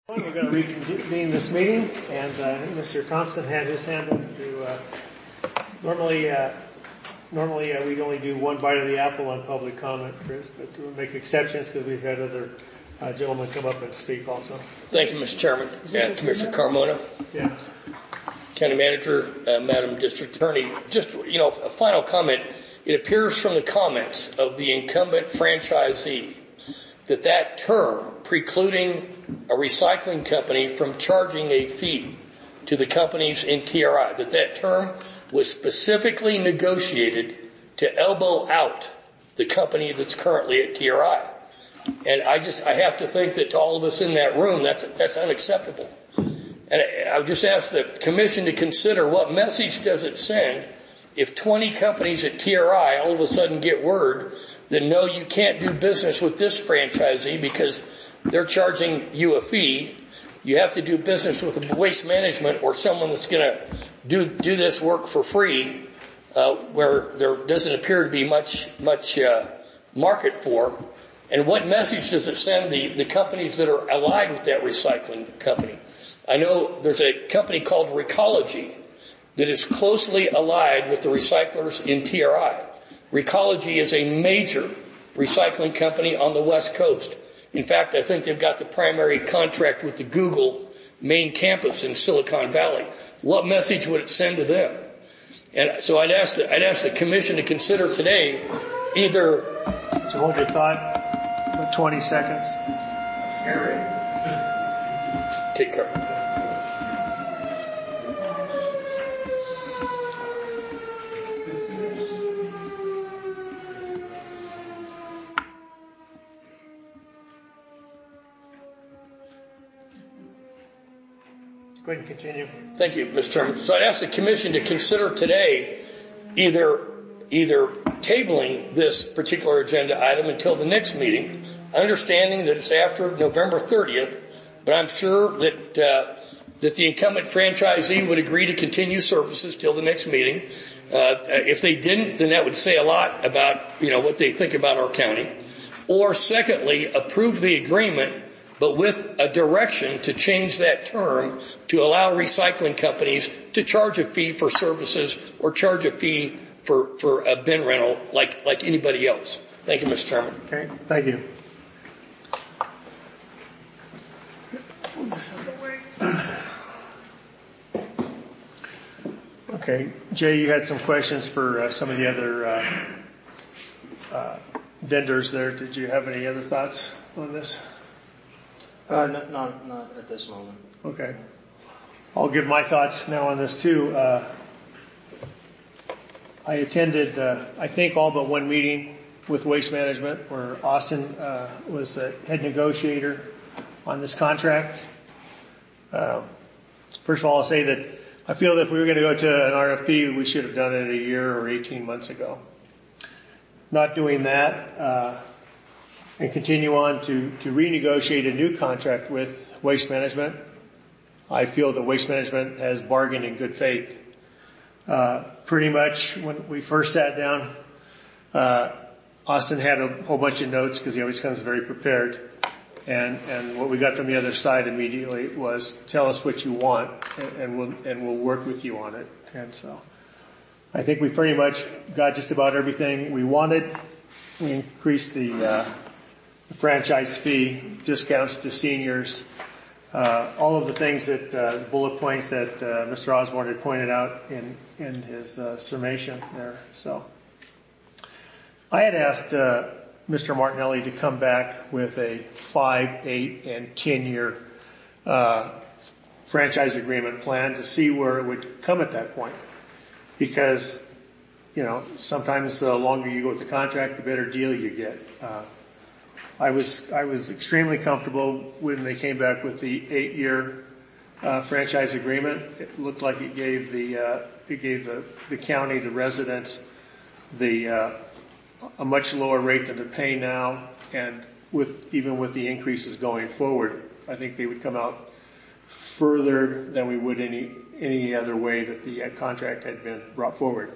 We're going to reconvene this meeting, and Mr. Thompson had his hand up to. Normally we'd only do one bite of the apple on public comment, Chris, but we'll make exceptions because we've had other gentlemen come up and speak also. Thank you, Mr. Chairman. Commissioner Carmona. Yeah. County Manager, Madam District Attorney. Just, a final comment. It appears from the comments of the incumbent franchisee that term precluding a recycling company from charging a fee to the companies in TRI, that term was specifically negotiated to elbow out the company that's currently at TRI. And I have to think that to all of us in that room, that's unacceptable. And I would just ask the Commission to consider what message does it send if 20 companies at TRI all of a sudden get word that no, you can't do business with this franchisee because they're charging you a fee. You have to do business with Waste Management or someone that's going to do this work for free, where there doesn't appear to be much market for. And what message does it send the companies that are allied with that recycling company? I know there's a company called Recology that is closely allied with the recyclers in TRI. Recology is a major recycling company on the West Coast. In fact, I think they've got the primary contract with the Google main campus in Silicon Valley. What message would it send to them? And so I'd ask the Commission to consider today either. So hold your thought for 20 seconds. Take care. Go ahead and continue. Thank you, Mr. Chairman. So I'd ask the Commission to consider today either tabling this particular agenda item until the next meeting, understanding that it's after November 30th, but I'm sure that the incumbent franchisee would agree to continue services till the next meeting. If they didn't, then that would say a lot about, what they think about our county. Or secondly, approve the agreement, but with a direction to change that term to allow recycling companies to charge a fee for services or charge a fee for a bin rental like anybody else. Thank you, Mr. Chairman. Okay, thank you. Okay, Jay, you had some questions for some of the other vendors there. Did you have any other thoughts on this? Not at this moment. Okay. I'll give my thoughts now on this too. I attended, I think, all but one meeting with Waste Management where Austin was the head negotiator on this contract. First of all, I'll say that I feel that if we were going to go to an RFP, we should have done it a year or 18 months ago. Not doing that, and continue on to renegotiate a new contract with Waste Management. I feel that Waste Management has bargained in good faith. Pretty much when we first sat down, Austin had a whole bunch of notes because he always comes very prepared. And what we got from the other side immediately was, tell us what you want and we'll work with you on it. And so I think we pretty much got just about everything we wanted. We increased the franchise fee, discounts to seniors, all of the things that bullet points that Mr. Osborne had pointed out in his summation there. So I had asked Mr. Martinelli to come back with a 5, 8, and 10-year franchise agreement plan to see where it would come at that point. Because, sometimes the longer you go with the contract, the better deal you get. I was extremely comfortable when they came back with the 8-year franchise agreement. It looked like it gave the county, the residents, a much lower rate than they're paying now, and even with the increases going forward, I think they would come out further than we would any other way that the contract had been brought forward.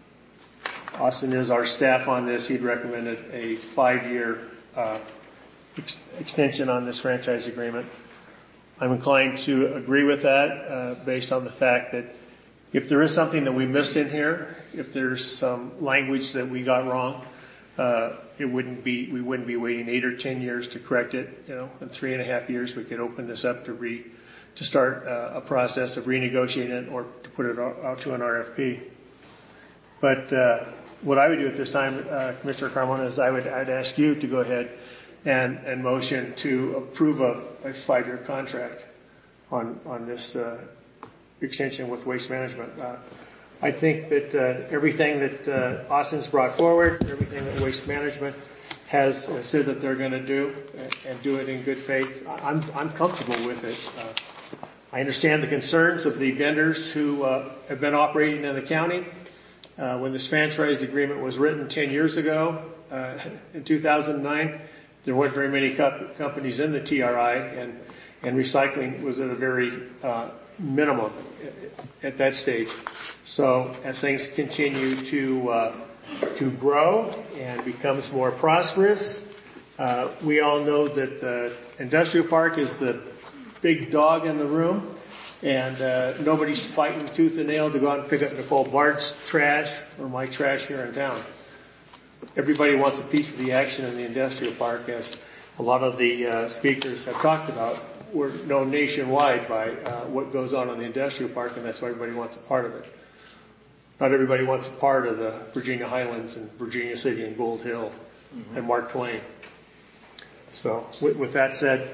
Austin is our staff on this. He'd recommended a 5-year extension on this franchise agreement. I'm inclined to agree with that based on the fact that if there is something that we missed in here, if there's some language that we got wrong, we wouldn't be waiting 8 or 10 years to correct it. In 3.5 years we could open this up to start a process of renegotiating it or to put it out to an RFP. But what I would do at this time, Commissioner Carmona, is I'd ask you to go ahead and motion to approve a 5-year contract on this extension with Waste Management. I think that everything that Austin's brought forward, everything that Waste Management has said that they're going to do, and do it in good faith, I'm comfortable with it. I understand the concerns of the vendors who have been operating in the county. When this franchise agreement was written 10 years ago, in 2009, there weren't very many companies in the TRI, and recycling was at a very minimum at that stage. So as things continue to grow and becomes more prosperous, we all know that the industrial park is the big dog in the room, and nobody's fighting tooth and nail to go out and pick up Nicole Bart's trash or my trash here in town. Everybody wants a piece of the action in the industrial park, as a lot of the speakers have talked about. We're known nationwide by what goes on in the industrial park, and that's why everybody wants a part of it. Not everybody wants a part of the Virginia Highlands and Virginia City and Gold Hill and Mark Twain. So with that said,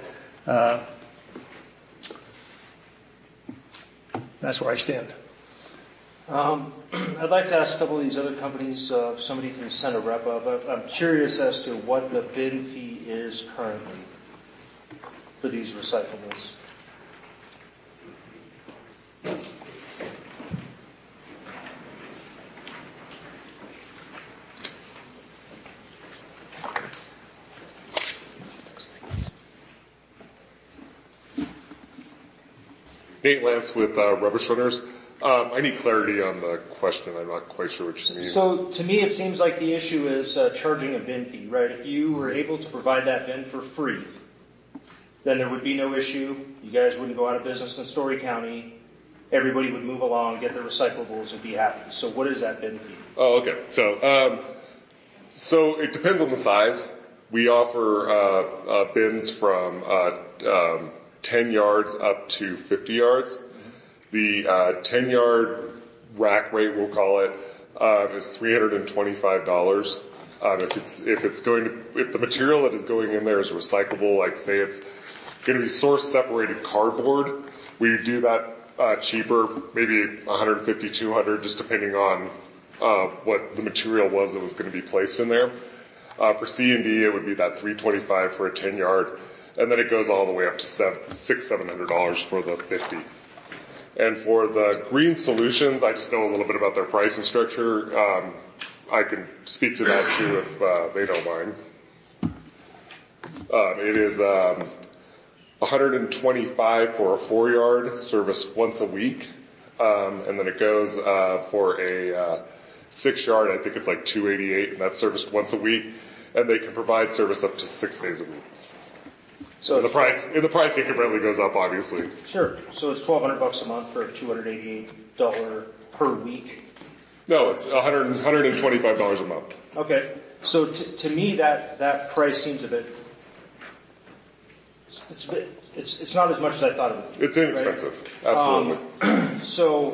that's where I stand. I'd like to ask a couple of these other companies if somebody can send a rep up. I'm curious as to what the bin fee is currently for these recyclables. Nate Lance with Rubbish Runners. I need clarity on the question. I'm not quite sure what you mean. So to me, it seems like the issue is charging a bin fee, right? If you were able to provide that bin for free, then there would be no issue. You guys wouldn't go out of business in Story County. Everybody would move along, get their recyclables, and be happy. So what is that bin fee? Oh, okay. So it depends on the size. We offer bins from 10 yards up to 50 yards. The 10-yard rack rate, we'll call it, is $325. If the material that is going in there is recyclable, like say it's going to be source separated cardboard, we do that cheaper, maybe $150, $200, just depending on what the material was that was going to be placed in there. For C&D, it would be that $325 for a 10-yard, and then it goes all the way up to $700 for the 50. And for the green solutions, I just know a little bit about their pricing structure. I can speak to that too if they don't mind. It is $125 for a 4-yard service once a week, and then it goes for a 6-yard. I think it's like $288, and that's serviced once a week. And they can provide service up to 6 days a week. So the pricing completely goes up, obviously. Sure. So it's $1,200 a month for $288 per week. No, it's $125 a month. Okay. So to me, that price seems a bit. It's not as much as I thought it would be. It's inexpensive, right? Absolutely. So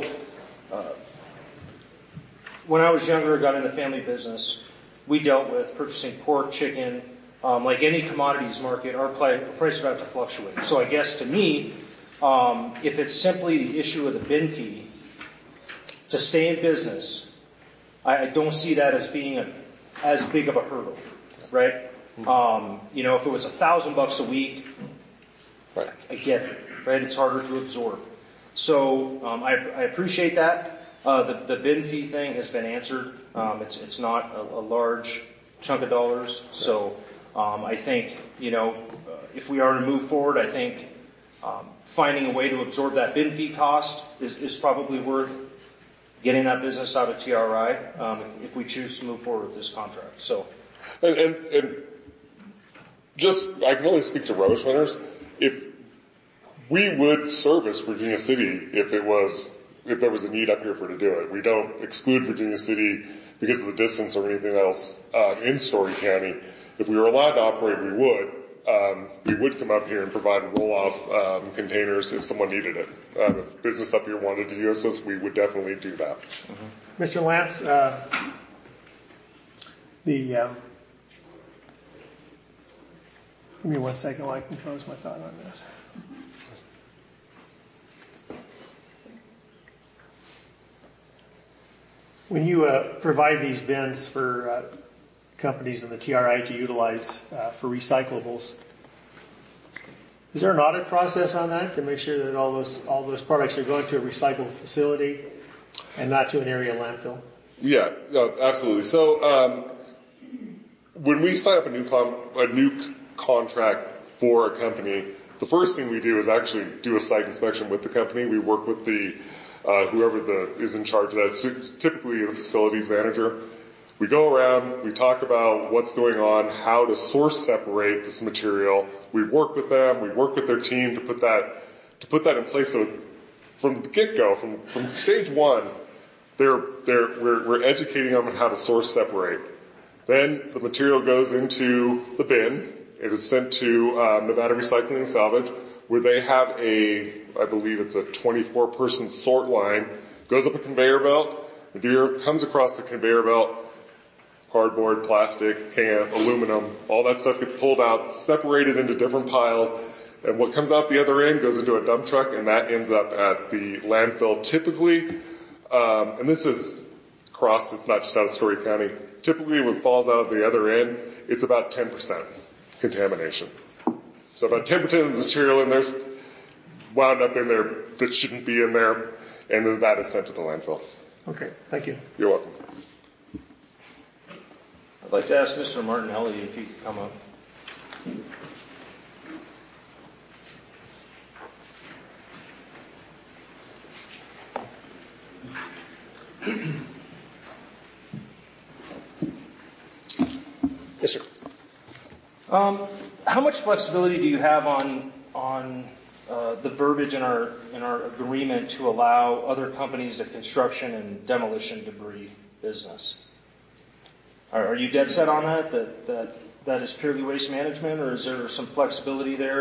when I was younger, got into family business, we dealt with purchasing pork, chicken. Like any commodities market, our price would have to fluctuate. So I guess to me, if it's simply the issue of the bin fee, to stay in business, I don't see that as being as big of a hurdle, right? If it was $1,000 a week, right, I get it, right? It's harder to absorb. So I appreciate that. The bin fee thing has been answered. It's not a large chunk of dollars, so. I think, if we are to move forward, I think finding a way to absorb that bin fee cost is probably worth getting that business out of TRI if we choose to move forward with this contract. So, and I can only speak to rubbish winners. If we would service Virginia City if there was a need up here for to do it. We don't exclude Virginia City because of the distance or anything else in Story County. If we were allowed to operate, we would. We would come up here and provide roll-off containers if someone needed it. If business up here wanted to use this, we would definitely do that. Mm-hmm. Mr. Lance, give me 1 second while I compose my thought on this. When you provide these bins for companies in the TRI to utilize for recyclables, is there an audit process on that to make sure that all those products are going to a recyclable facility and not to an area landfill? Yeah, absolutely. So when we sign up a new contract for a company, the first thing we do is actually do a site inspection with the company. We work with the whoever is in charge of that, it's typically the facilities manager. We go around, we talk about what's going on, how to source separate this material. We work with them, we work with their team to put that in place. So from the get-go, from stage one, we're educating them on how to source separate. Then the material goes into the bin. It is sent to Nevada Recycling and Salvage, where they have I believe it's a 24-person sort line, goes up a conveyor belt, material comes across the conveyor belt, cardboard, plastic, can, aluminum, all that stuff gets pulled out, separated into different piles, and what comes out the other end goes into a dump truck, and that ends up at the landfill typically, and this is across, it's not just out of Story County, typically when it falls out of the other end, it's about 10% contamination. So about 10% of the material in there wound up in there that shouldn't be in there, and then that is sent to the landfill. Okay, thank you. You're welcome. I'd like to ask Mr. Martinelli if he could come up. Yes, sir. How much flexibility do you have on the verbiage in our agreement to allow other companies the construction and demolition debris business? Are you dead set on that is purely waste management, or is there some flexibility there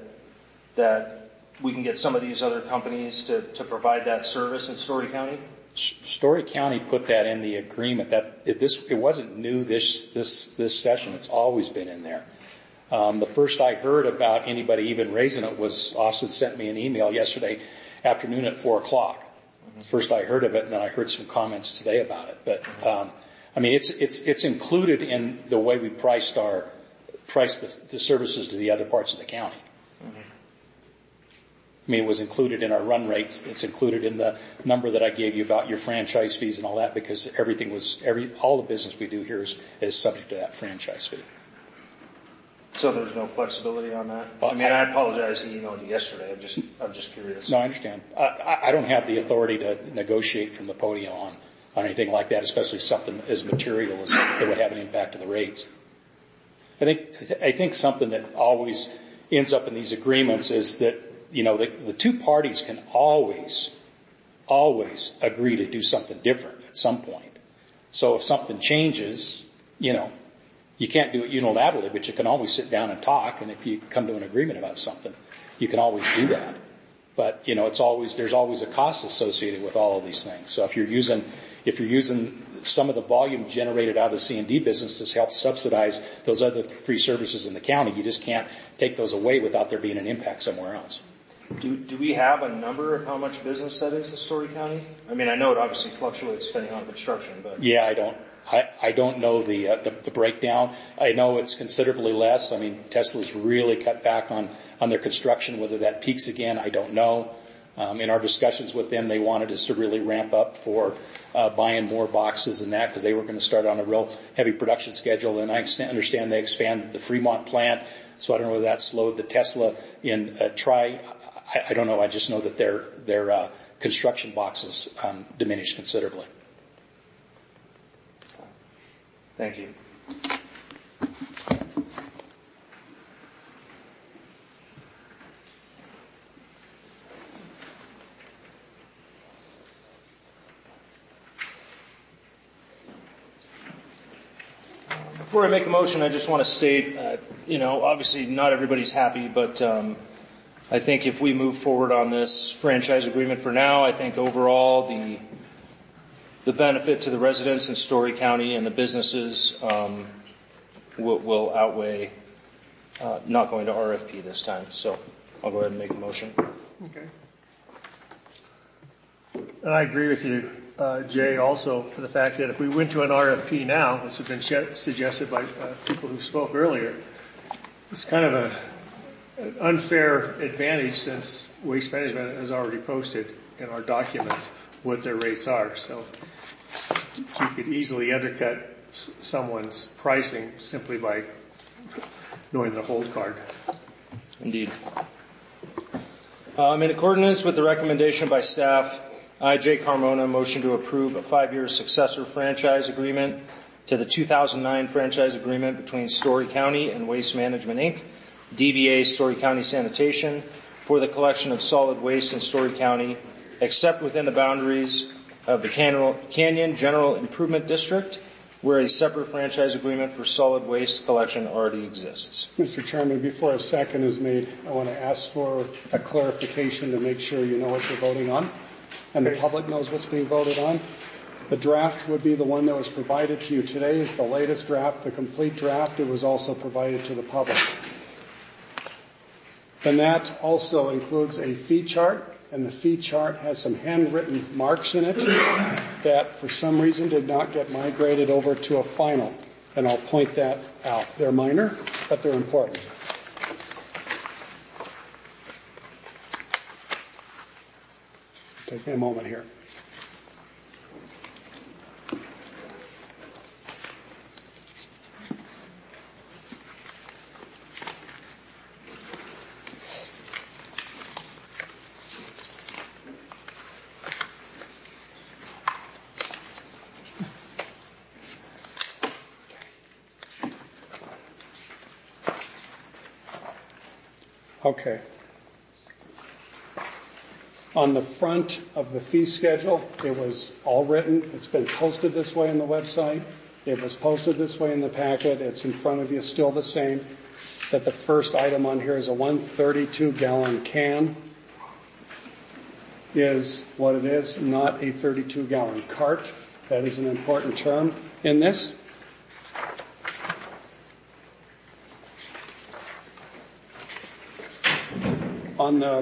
that we can get some of these other companies to provide that service in Story County? Story County put that in the agreement. That it wasn't new this session. It's always been in there. The first I heard about anybody even raising it was Austin sent me an email yesterday afternoon at 4:00. Mm-hmm. First I heard of it, and then I heard some comments today about it. But I mean, it's included in the way we price the services to the other parts of the county. Mm-hmm. I mean, it was included in our run rates. It's included in the number that I gave you about your franchise fees and all that, because all the business we do here is subject to that franchise fee. So there's no flexibility on that? I mean, I apologize he emailed you yesterday. I'm just curious. No, I understand. I don't have the authority to negotiate from the podium on anything like that, especially something as material as it would have an impact to the rates. I think something that always ends up in these agreements is that, you know, the two parties can always agree to do something different at some point. So if something changes, you know, you can't do it unilaterally, but you can always sit down and talk. And if you come to an agreement about something, you can always do that. But, you know, there's always a cost associated with all of these things. So if you're using some of the volume generated out of the C&D business to help subsidize those other free services in the county, you just can't take those away without there being an impact somewhere else. Do we have a number of how much business that is in Story County? I mean, I know it obviously fluctuates depending on construction, but yeah, I don't know the breakdown. I know it's considerably less. I mean, Tesla's really cut back on their construction. Whether that peaks again, I don't know. In our discussions with them, they wanted us to really ramp up for buying more boxes and that, because they were going to start on a real heavy production schedule. And I understand they expanded the Fremont plant, so I don't know whether that slowed the Tesla in try. I don't know. I just know that their construction boxes diminished considerably. Thank you. Before I make a motion, I just want to state, obviously not everybody's happy, but I think if we move forward on this franchise agreement for now, I think overall the benefit to the residents in Story County and the businesses will outweigh not going to RFP this time. So I'll go ahead and make a motion. Okay. And I agree with you, Jay, also for the fact that if we went to an RFP now, this has been suggested by people who spoke earlier, it's kind of an unfair advantage since Waste Management has already posted in our documents what their rates are. So you could easily undercut someone's pricing simply by knowing the hold card. Indeed. In accordance with the recommendation by staff, I, Jay Carmona, motion to approve a 5-year successor franchise agreement to the 2009 franchise agreement between Story County and Waste Management, Inc., DBA Story County Sanitation, for the collection of solid waste in Story County, except within the boundaries of the Canyon General Improvement District, where a separate franchise agreement for solid waste collection already exists. Mr. Chairman, before a second is made, I want to ask for a clarification to make sure you know what you're voting on and the public knows what's being voted on. The draft would be the one that was provided to you today is the latest draft, the complete draft. It was also provided to the public. And that also includes a fee chart, and the fee chart has some handwritten marks in it that for some reason did not get migrated over to a final. And I'll point that out. They're minor, but they're important. Take me a moment here. Okay. On the front of the fee schedule, it was all written. It's been posted this way on the website. It was posted this way in the packet. It's in front of you, still the same. That the first item on here is a 132-gallon can. Is what it is, not a 32-gallon cart. That is an important term in this. On the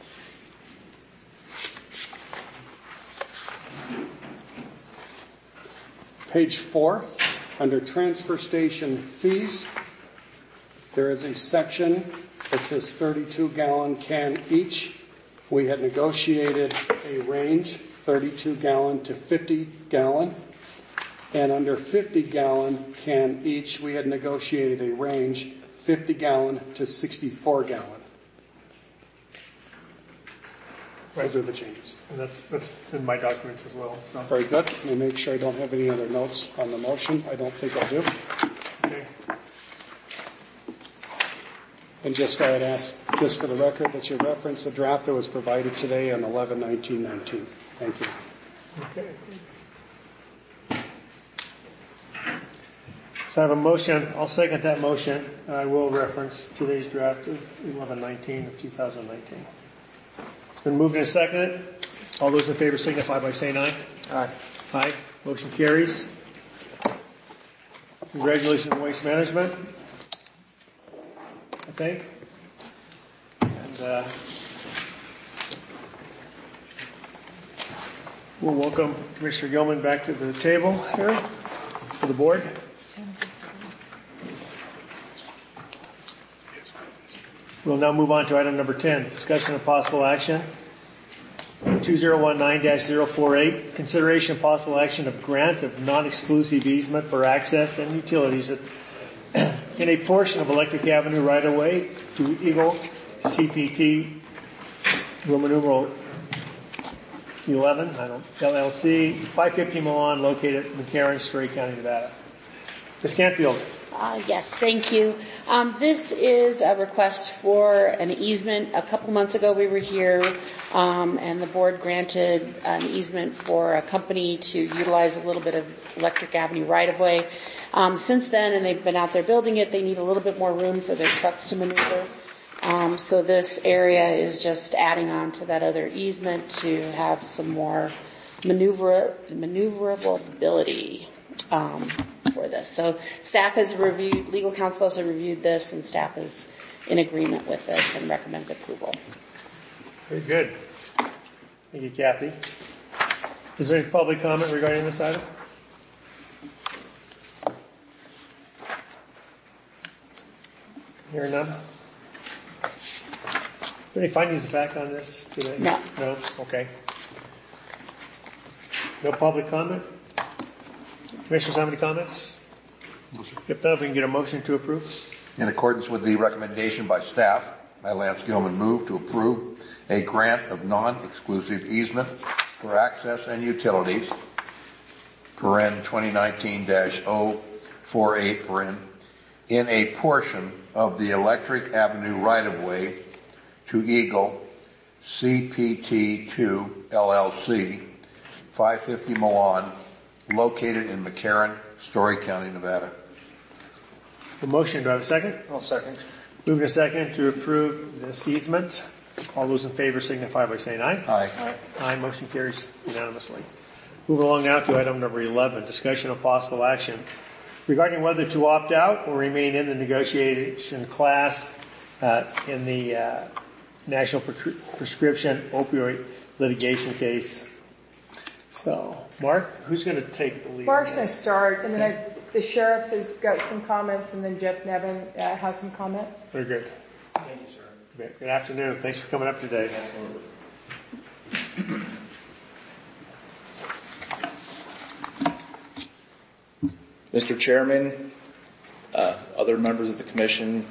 page 4, under transfer station fees, there is a section that says 32-gallon can each. We had negotiated a range, 32-gallon to 50-gallon. And under 50-gallon can each, we had negotiated a range, 50-gallon to 64-gallon. Those are the changes. And that's in my documents as well. So. Very good. Let me make sure I don't have any other notes on the motion. I don't think I do. Okay. And just I had asked, just for the record, that you reference the draft that was provided today on 11/19/19. Thank you. Okay. So I have a motion. I'll second that motion. I will reference today's draft of 11/19 of 2019. It's been moved and seconded. All those in favor signify by saying aye. Aye. Aye. Motion carries. Congratulations on Waste Management, I think. And we'll welcome Commissioner Gilman back to the table here for the board. We'll now move on to item number 10, discussion of possible action. 2019-048, consideration of possible action of grant of non-exclusive easement for access and utilities in a portion of Electric Avenue right-of-way to Eagle CPT, Roman numeral 11, LLC, 550 Milan, located in McCarran, Story County, Nevada. Ms. Canfield. Yes, thank you. This is a request for an easement. A couple months ago we were here, and the board granted an easement for a company to utilize a little bit of Electric Avenue right-of-way. Since then, and they've been out there building it, they need a little bit more room for their trucks to maneuver. So this area is just adding on to that other easement to have some more maneuverability for this. So staff has reviewed, legal counsel has reviewed this, and staff is in agreement with this and recommends approval. Very good. Thank you, Kathy. Is there any public comment regarding this item? Hearing none. Is there any findings of fact on this today? No. No? Okay. No public comment? Commissioners have any comments? If not, we can get a motion to approve. In accordance with the recommendation by staff, I, Lance Gilman, move to approve a grant of non-exclusive easement for access and utilities, paren 2019-048, in a portion of the Electric Avenue right-of-way to Eagle CPT2 LLC, 550 Milan, located in McCarran, Story County, Nevada. A motion, do I have a second? I'll second. Moving a second to approve this easement. All those in favor signify by saying aye. Aye. Aye. Motion carries unanimously. Moving along now to item number 11, discussion of possible action regarding whether to opt out or remain in the negotiation class in the National Prescription Opioid litigation case. So, Mark, who's going to take the lead? Mark's going to start, and then the sheriff has got some comments, and then Jeff Nevin has some comments. Very good. Thank you, sir. Good afternoon. Thanks for coming up today. Absolutely. Mr. Chairman, other members of the Commission,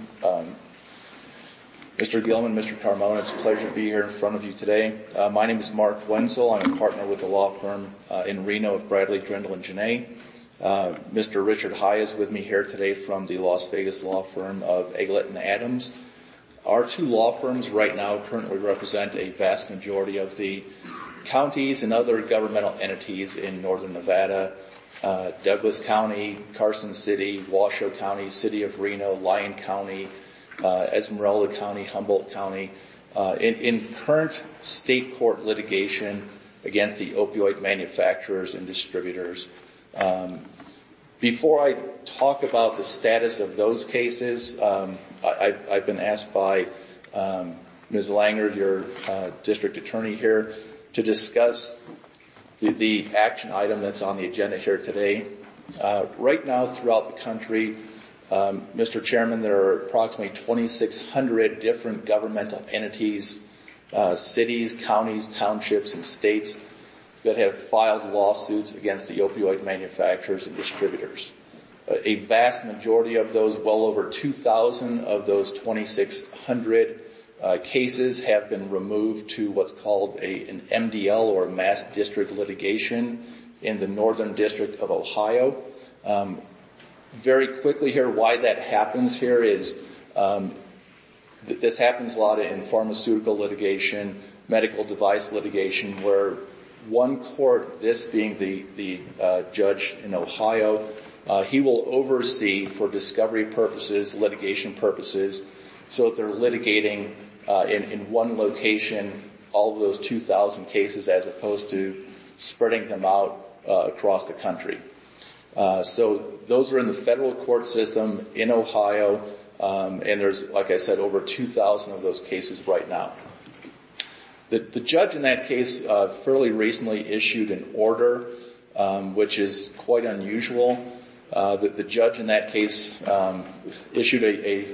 Mr. Gilman, Mr. Carmona, it's a pleasure to be here in front of you today. My name is Mark Wenzel. I'm a partner with the law firm in Reno of Bradley, Grindle, and Janae. Mr. Richard High is with me here today from the Las Vegas law firm of Egglet and Adams. Our two law firms right now currently represent a vast majority of the counties and other governmental entities in northern Nevada, Douglas County, Carson City, Washoe County, City of Reno, Lyon County, Esmeralda County, Humboldt County, in current state court litigation against the opioid manufacturers and distributors. Before I talk about the status of those cases, I've been asked by Ms. Langer, your district attorney here, to discuss the action item that's on the agenda here today. Right now throughout the country, Mr. Chairman, there are approximately 2,600 different governmental entities, cities, counties, townships, and states that have filed lawsuits against the opioid manufacturers and distributors. A vast majority of those, well over 2,000 of those 2,600 cases have been removed to what's called an MDL, or mass district litigation, in the Northern District of Ohio. Very quickly here, why that happens here is this happens a lot in pharmaceutical litigation, medical device litigation, where one court, this being the judge in Ohio, he will oversee for discovery purposes, litigation purposes, so that they're litigating in one location all of those 2,000 cases as opposed to spreading them out across the country. So those are in the federal court system in Ohio, and there's, like I said, over 2,000 of those cases right now. The judge in that case fairly recently issued an order, which is quite unusual. The judge in that case issued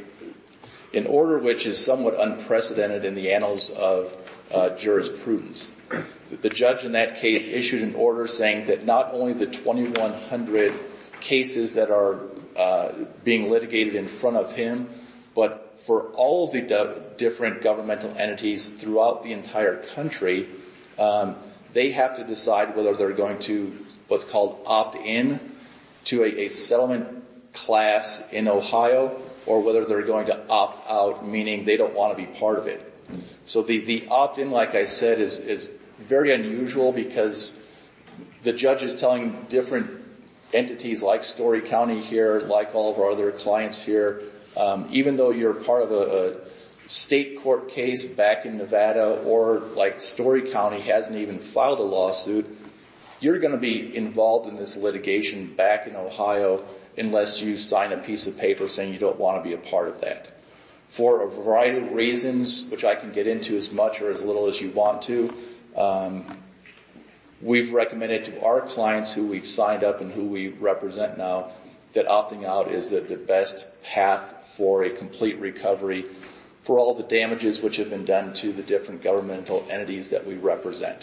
an order which is somewhat unprecedented in the annals of jurisprudence. The judge in that case issued an order saying that not only the 2,100 cases that are being litigated in front of him, but for all of the different governmental entities throughout the entire country, they have to decide whether they're going to what's called opt in to a settlement class in Ohio, or whether they're going to opt out, meaning they don't want to be part of it. So the opt-in, like I said, is very unusual because the judge is telling different entities like Story County here, like all of our other clients here, even though you're part of a state court case back in Nevada, or like Story County hasn't even filed a lawsuit, you're going to be involved in this litigation back in Ohio unless you sign a piece of paper saying you don't want to be a part of that. For a variety of reasons, which I can get into as much or as little as you want to, we've recommended to our clients who we've signed up and who we represent now that opting out is the best path for a complete recovery for all the damages which have been done to the different governmental entities that we represent.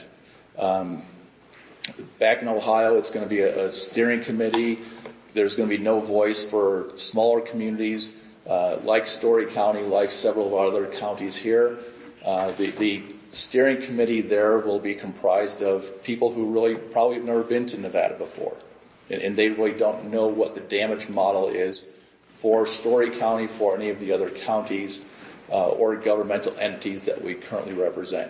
Back in Ohio, it's going to be a steering committee. There's going to be no voice for smaller communities like Story County, like several other counties here. The steering committee there will be comprised of people who really probably have never been to Nevada before. And they really don't know what the damage model is for Story County, for any of the other counties or governmental entities that we currently represent.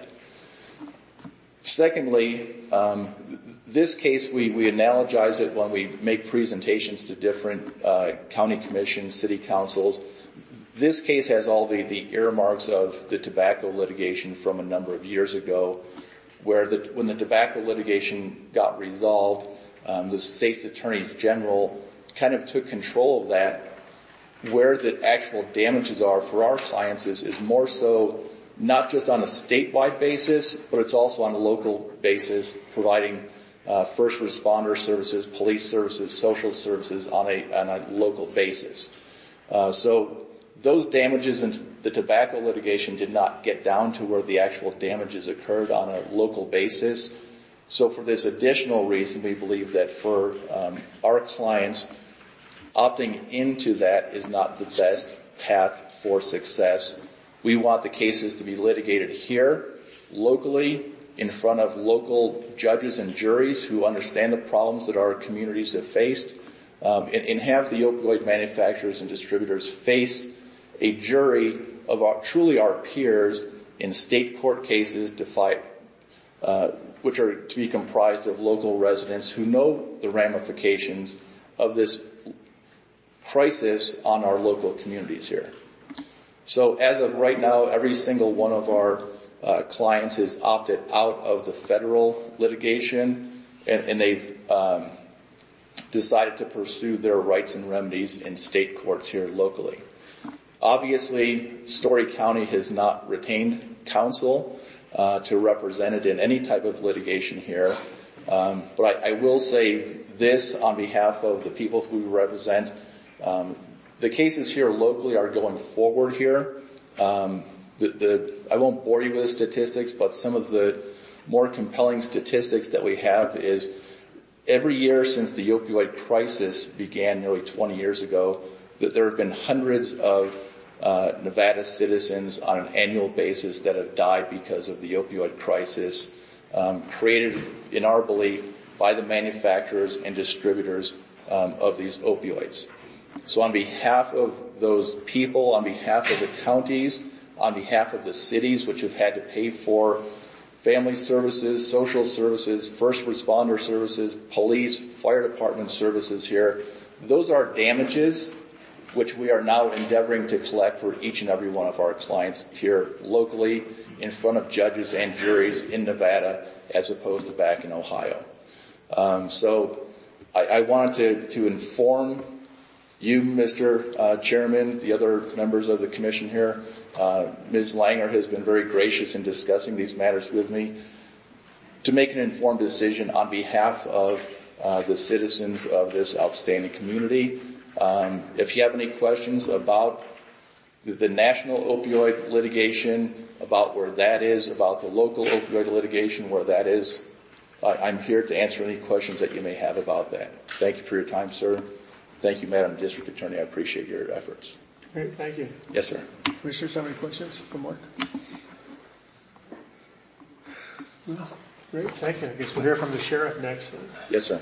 Secondly, this case, we analogize it when we make presentations to different county commissions, city councils. This case has all the earmarks of the tobacco litigation from a number of years ago, where when the tobacco litigation got resolved, the state's attorney general kind of took control of that. Where the actual damages are for our clients is more so not just on a statewide basis, but it's also on a local basis, providing first responder services, police services, social services on a local basis. So those damages in the tobacco litigation did not get down to where the actual damages occurred on a local basis. So for this additional reason, we believe that for our clients, opting into that is not the best path for success. We want the cases to be litigated here, locally, in front of local judges and juries who understand the problems that our communities have faced, and have the opioid manufacturers and distributors face a jury of truly our peers in state court cases to fight, which are to be comprised of local residents who know the ramifications of this crisis on our local communities here. So as of right now, every single one of our clients is opted out of the federal litigation, and they've decided to pursue their rights and remedies in state courts here locally. Obviously, Story County has not retained counsel to represent it in any type of litigation here. But I will say this on behalf of the people who we represent. The cases here locally are going forward here. I won't bore you with statistics, but some of the more compelling statistics that we have is every year since the opioid crisis began nearly 20 years ago, that there have been hundreds of Nevada citizens on an annual basis that have died because of the opioid crisis, created, in our belief, by the manufacturers and distributors of these opioids. So on behalf of those people, on behalf of the counties, on behalf of the cities which have had to pay for family services, social services, first responder services, police, fire department services here, those are damages which we are now endeavoring to collect for each and every one of our clients here locally in front of judges and juries in Nevada as opposed to back in Ohio. So I wanted to inform you, Mr. Chairman, the other members of the commission here. Ms. Langer has been very gracious in discussing these matters with me to make an informed decision on behalf of the citizens of this outstanding community. If you have any questions about the national opioid litigation, about where that is, about the local opioid litigation, where that is, I'm here to answer any questions that you may have about that. Thank you for your time, sir. Thank you, Madam District Attorney. I appreciate your efforts. Great, thank you. Yes, sir. Commissioners, have any questions for Mark? No. Great, thank you. I guess we'll hear from the sheriff next then. Yes, sir.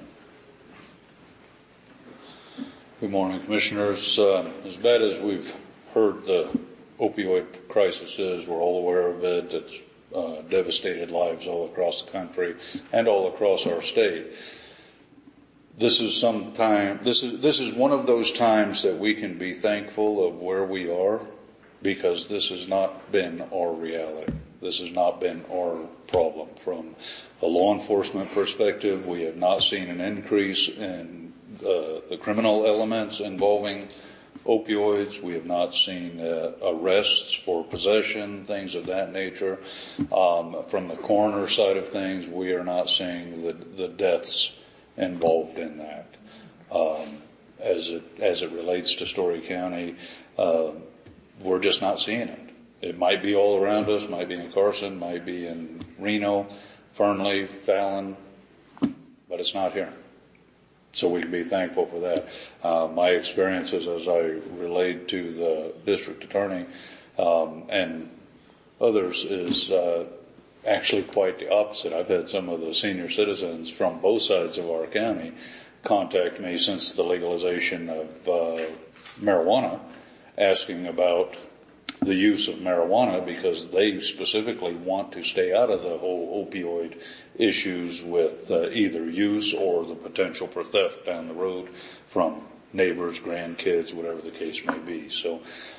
Good morning, Commissioners. As bad as we've heard the opioid crisis is. We're all aware of it. It's devastated lives all across the country and all across our state. This is one of those times that we can be thankful of where we are, because this has not been our reality. This has not been our problem. From a law enforcement perspective, we have not seen an increase in the criminal elements involving opioids. We have not seen arrests for possession, things of that nature. From the coroner side of things, we are not seeing the deaths involved in that. As it relates to Story County, we're just not seeing it. It might be all around us, might be in Carson, might be in Reno, Fernley, Fallon, but it's not here. So we can be thankful for that. My experiences as I relayed to the district attorney and others is actually quite the opposite. I've had some of the senior citizens from both sides of our county contact me since the legalization of marijuana, asking about the use of marijuana, because they specifically want to stay out of the whole opioid issues with either use or the potential for theft down the road from neighbors, grandkids, whatever the case may be. So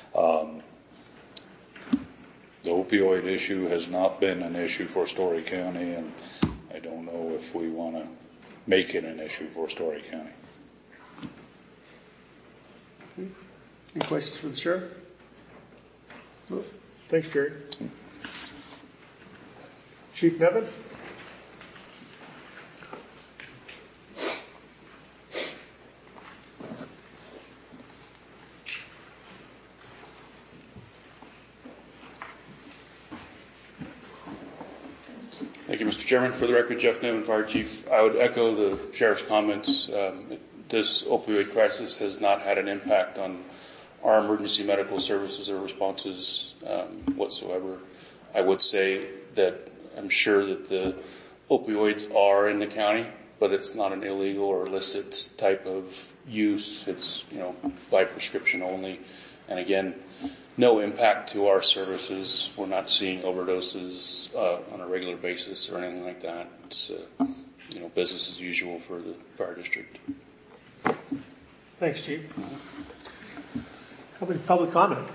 the opioid issue has not been an issue for Story County, and I don't know if we want to make it an issue for Story County. Any questions for the sheriff? Thanks, Jerry. Chief Nevin? Thank you, Mr. Chairman. For the record, Jeff Nevin, Fire Chief. I would echo the sheriff's comments. This opioid crisis has not had an impact on our emergency medical services or responses whatsoever. I would say that I'm sure that the opioids are in the county, but it's not an illegal or illicit type of use. It's, by prescription only. And again, no impact to our services. We're not seeing overdoses on a regular basis or anything like that. It's, business as usual for the fire district. Thanks, Chief. How about public comment?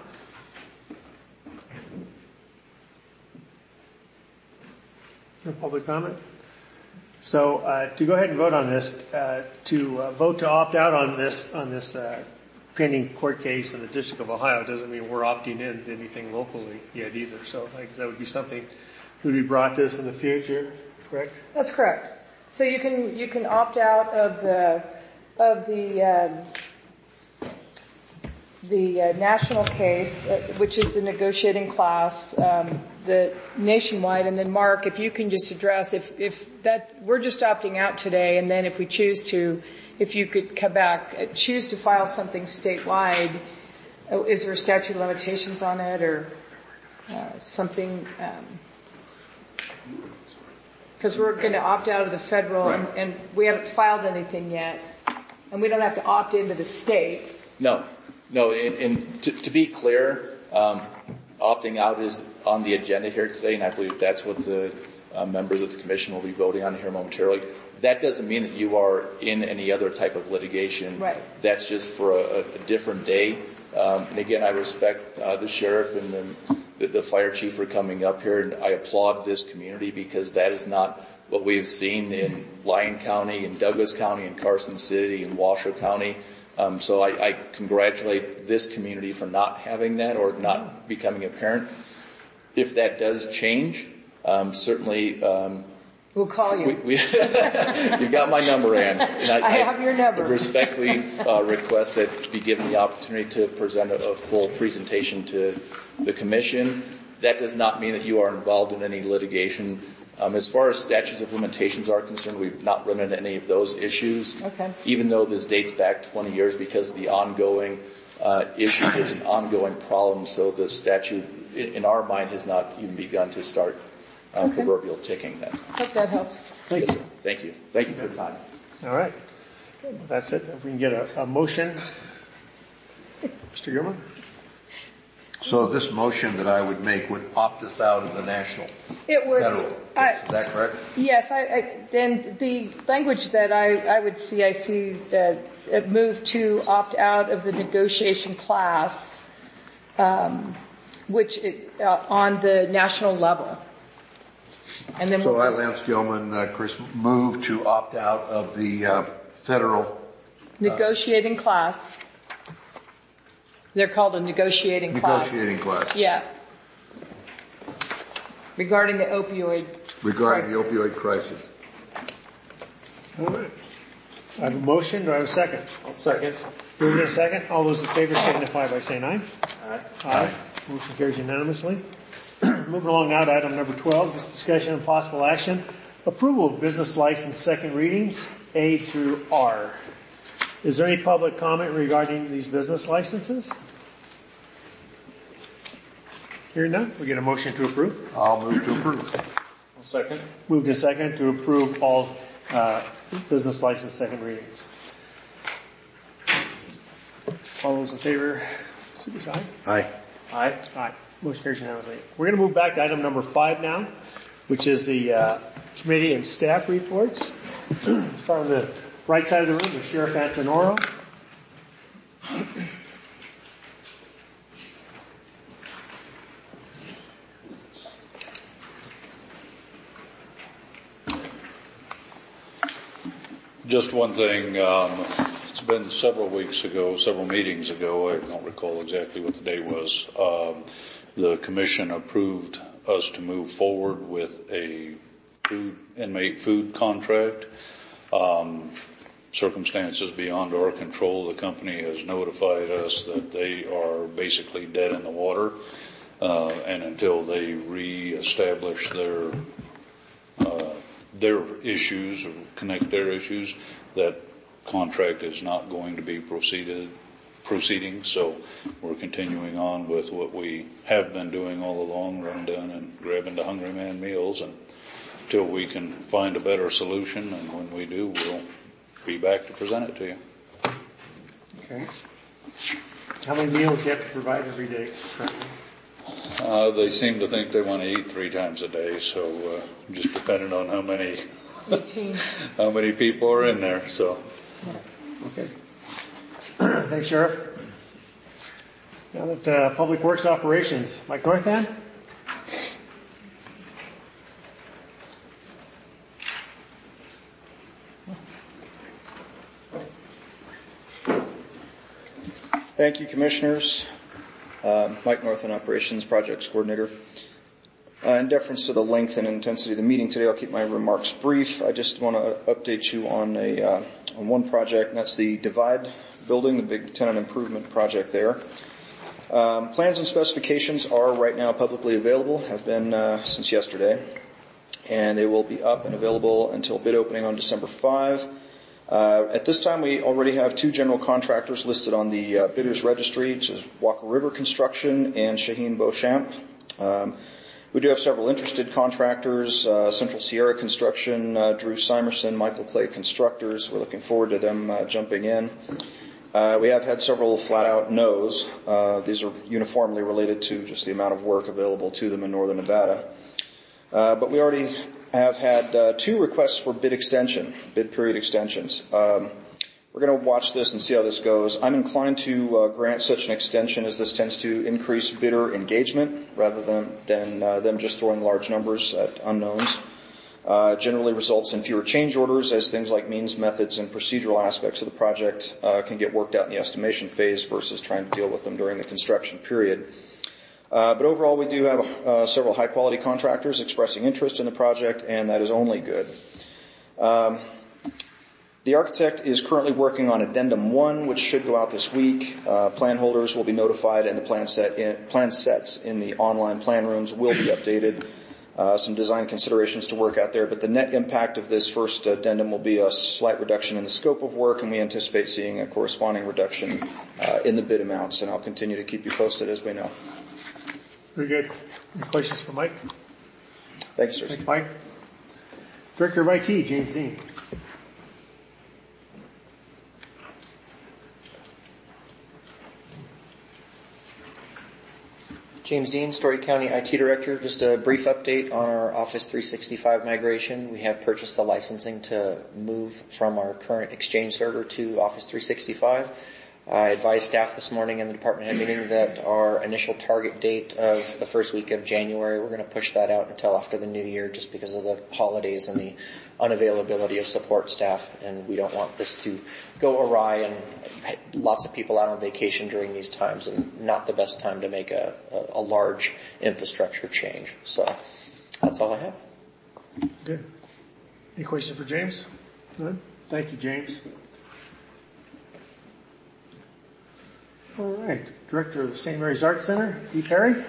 No public comment? So to go ahead and vote on this, vote to opt out on this pending court case in the District of Ohio doesn't mean we're opting in to anything locally yet either. So I guess that would be something that would be brought to us in the future, correct? That's correct. So you can opt out of the national case, which is the negotiating class, the nationwide, and then Mark, if you can just address if that we're just opting out today, and then if we choose to, if you could come back, choose to file something statewide, is there a statute of limitations on it or something? Because we're going to opt out of the federal, and we haven't filed anything yet, and we don't have to opt into the state. No, and to be clear, opting out is on the agenda here today, and I believe that's what the members of the commission will be voting on here momentarily. That doesn't mean that you are in any other type of litigation. Right. That's just for a different day. And again, I respect the sheriff and the fire chief for coming up here, and I applaud this community because that is not what we've seen in Lyon County, in Douglas County, in Carson City, in Washoe County. So I congratulate this community for not having that or not becoming apparent. If that does change, certainly we'll call you. You got my number, Ann. And I have your number. I respectfully request that be given the opportunity to present a full presentation to the commission. That does not mean that you are involved in any litigation. As far as statutes of limitations are concerned, we've not run into any of those issues. Okay. Even though this dates back 20 years because the ongoing issue is an ongoing problem, so the statute, in our mind, has not even begun to start proverbial ticking then. Hope that helps. Thank you. Thank you. Thank you for your time. All right. That's it. If we can get a motion. Mr. Gilman? So this motion that I would make would opt us out of the national. It was. Is that correct? Yes, then the language that I see that it moved to opt out of the negotiation class, which on the national level. And then so Lance Gilman, Chris, moved to opt out of the federal negotiating class. They're called a negotiating class. Negotiating class. Yeah. Regarding the opioid crisis. All right. I have a motion. Do I have a second? Second. Moving in a second. All those in favor signify by saying aye. Aye. Aye. Motion carries unanimously. Moving along now to item number 12, this discussion and possible action. Approval of business license second readings, A through R. Is there any public comment regarding these business licenses? Hearing none, we get a motion to approve. I'll move to approve. I'll second. Moved in second to approve all business license second readings. All those in favor, say aye. Aye. Aye. Motion carries unanimously. We're going to move back to item number 5 now, which is the committee and staff reports. Start on the right side of the room with Sheriff Antonoro. Just one thing, it's been several meetings ago, I don't recall exactly what the date was, the commission approved us to move forward with a inmate food contract. Circumstances beyond our control, the company has notified us that they are basically dead in the water, and until they reestablish their issues or connect their issues, that contract is not going to be proceeding. So we're continuing on with what we have been doing all along, running down and grabbing the Hungry Man meals until we can find a better solution. And when we do, we'll be back to present it to you. Okay. How many meals do you have to provide every day currently? They seem to think they want to eat 3 times a day, so just depending on how many 18. how many people are in there. So okay. Thanks, Sheriff. Now that Public Works Operations, Mike Northan. Thank you, Commissioners. Mike Northan, Operations Projects Coordinator. In deference to the length and intensity of the meeting today, I'll keep my remarks brief. I just want to update you on one project, and that's the Divide building, the big tenant improvement project there. Plans and specifications are right now publicly available, have been since yesterday, and they will be up and available until bid opening on December 5. At this time, we already have 2 general contractors listed on the bidders registry, which is Walker River Construction and Shaheen Beauchamp. We do have several interested contractors, Central Sierra Construction, Drew Simerson, Michael Clay Constructors. We're looking forward to them jumping in. We have had several flat-out no's. These are uniformly related to just the amount of work available to them in northern Nevada. But we already have had 2 requests for bid period extensions. We're going to watch this and see how this goes. I'm inclined to grant such an extension, as this tends to increase bidder engagement rather than them just throwing large numbers at unknowns. Generally results in fewer change orders, as things like means, methods, and procedural aspects of the project can get worked out in the estimation phase versus trying to deal with them during the construction period. But overall, we do have several high-quality contractors expressing interest in the project, and that is only good. The architect is currently working on Addendum 1, which should go out this week. Plan holders will be notified, and the plan sets in the online plan rooms will be updated. Some design considerations to work out there, but the net impact of this first addendum will be a slight reduction in the scope of work, and we anticipate seeing a corresponding reduction in the bid amounts, and I'll continue to keep you posted as we know. Very good. Any questions for Mike? Thank you, sir. Thanks, Mike. Director of IT, James Dean. James Dean, Story County IT Director. Just a brief update on our Office 365 migration. We have purchased the licensing to move from our current Exchange server to Office 365. I advised staff this morning in the department head meeting that our initial target date of the first week of January, we're going to push that out until after the new year just because of the holidays and the unavailability of support staff. And we don't want this to go awry and lots of people out on vacation during these times and not the best time to make a large infrastructure change. So that's all I have. Good. Any questions for James? Good. Thank you, James. All right. Director of the St. Mary's Art Center, Dee Perry.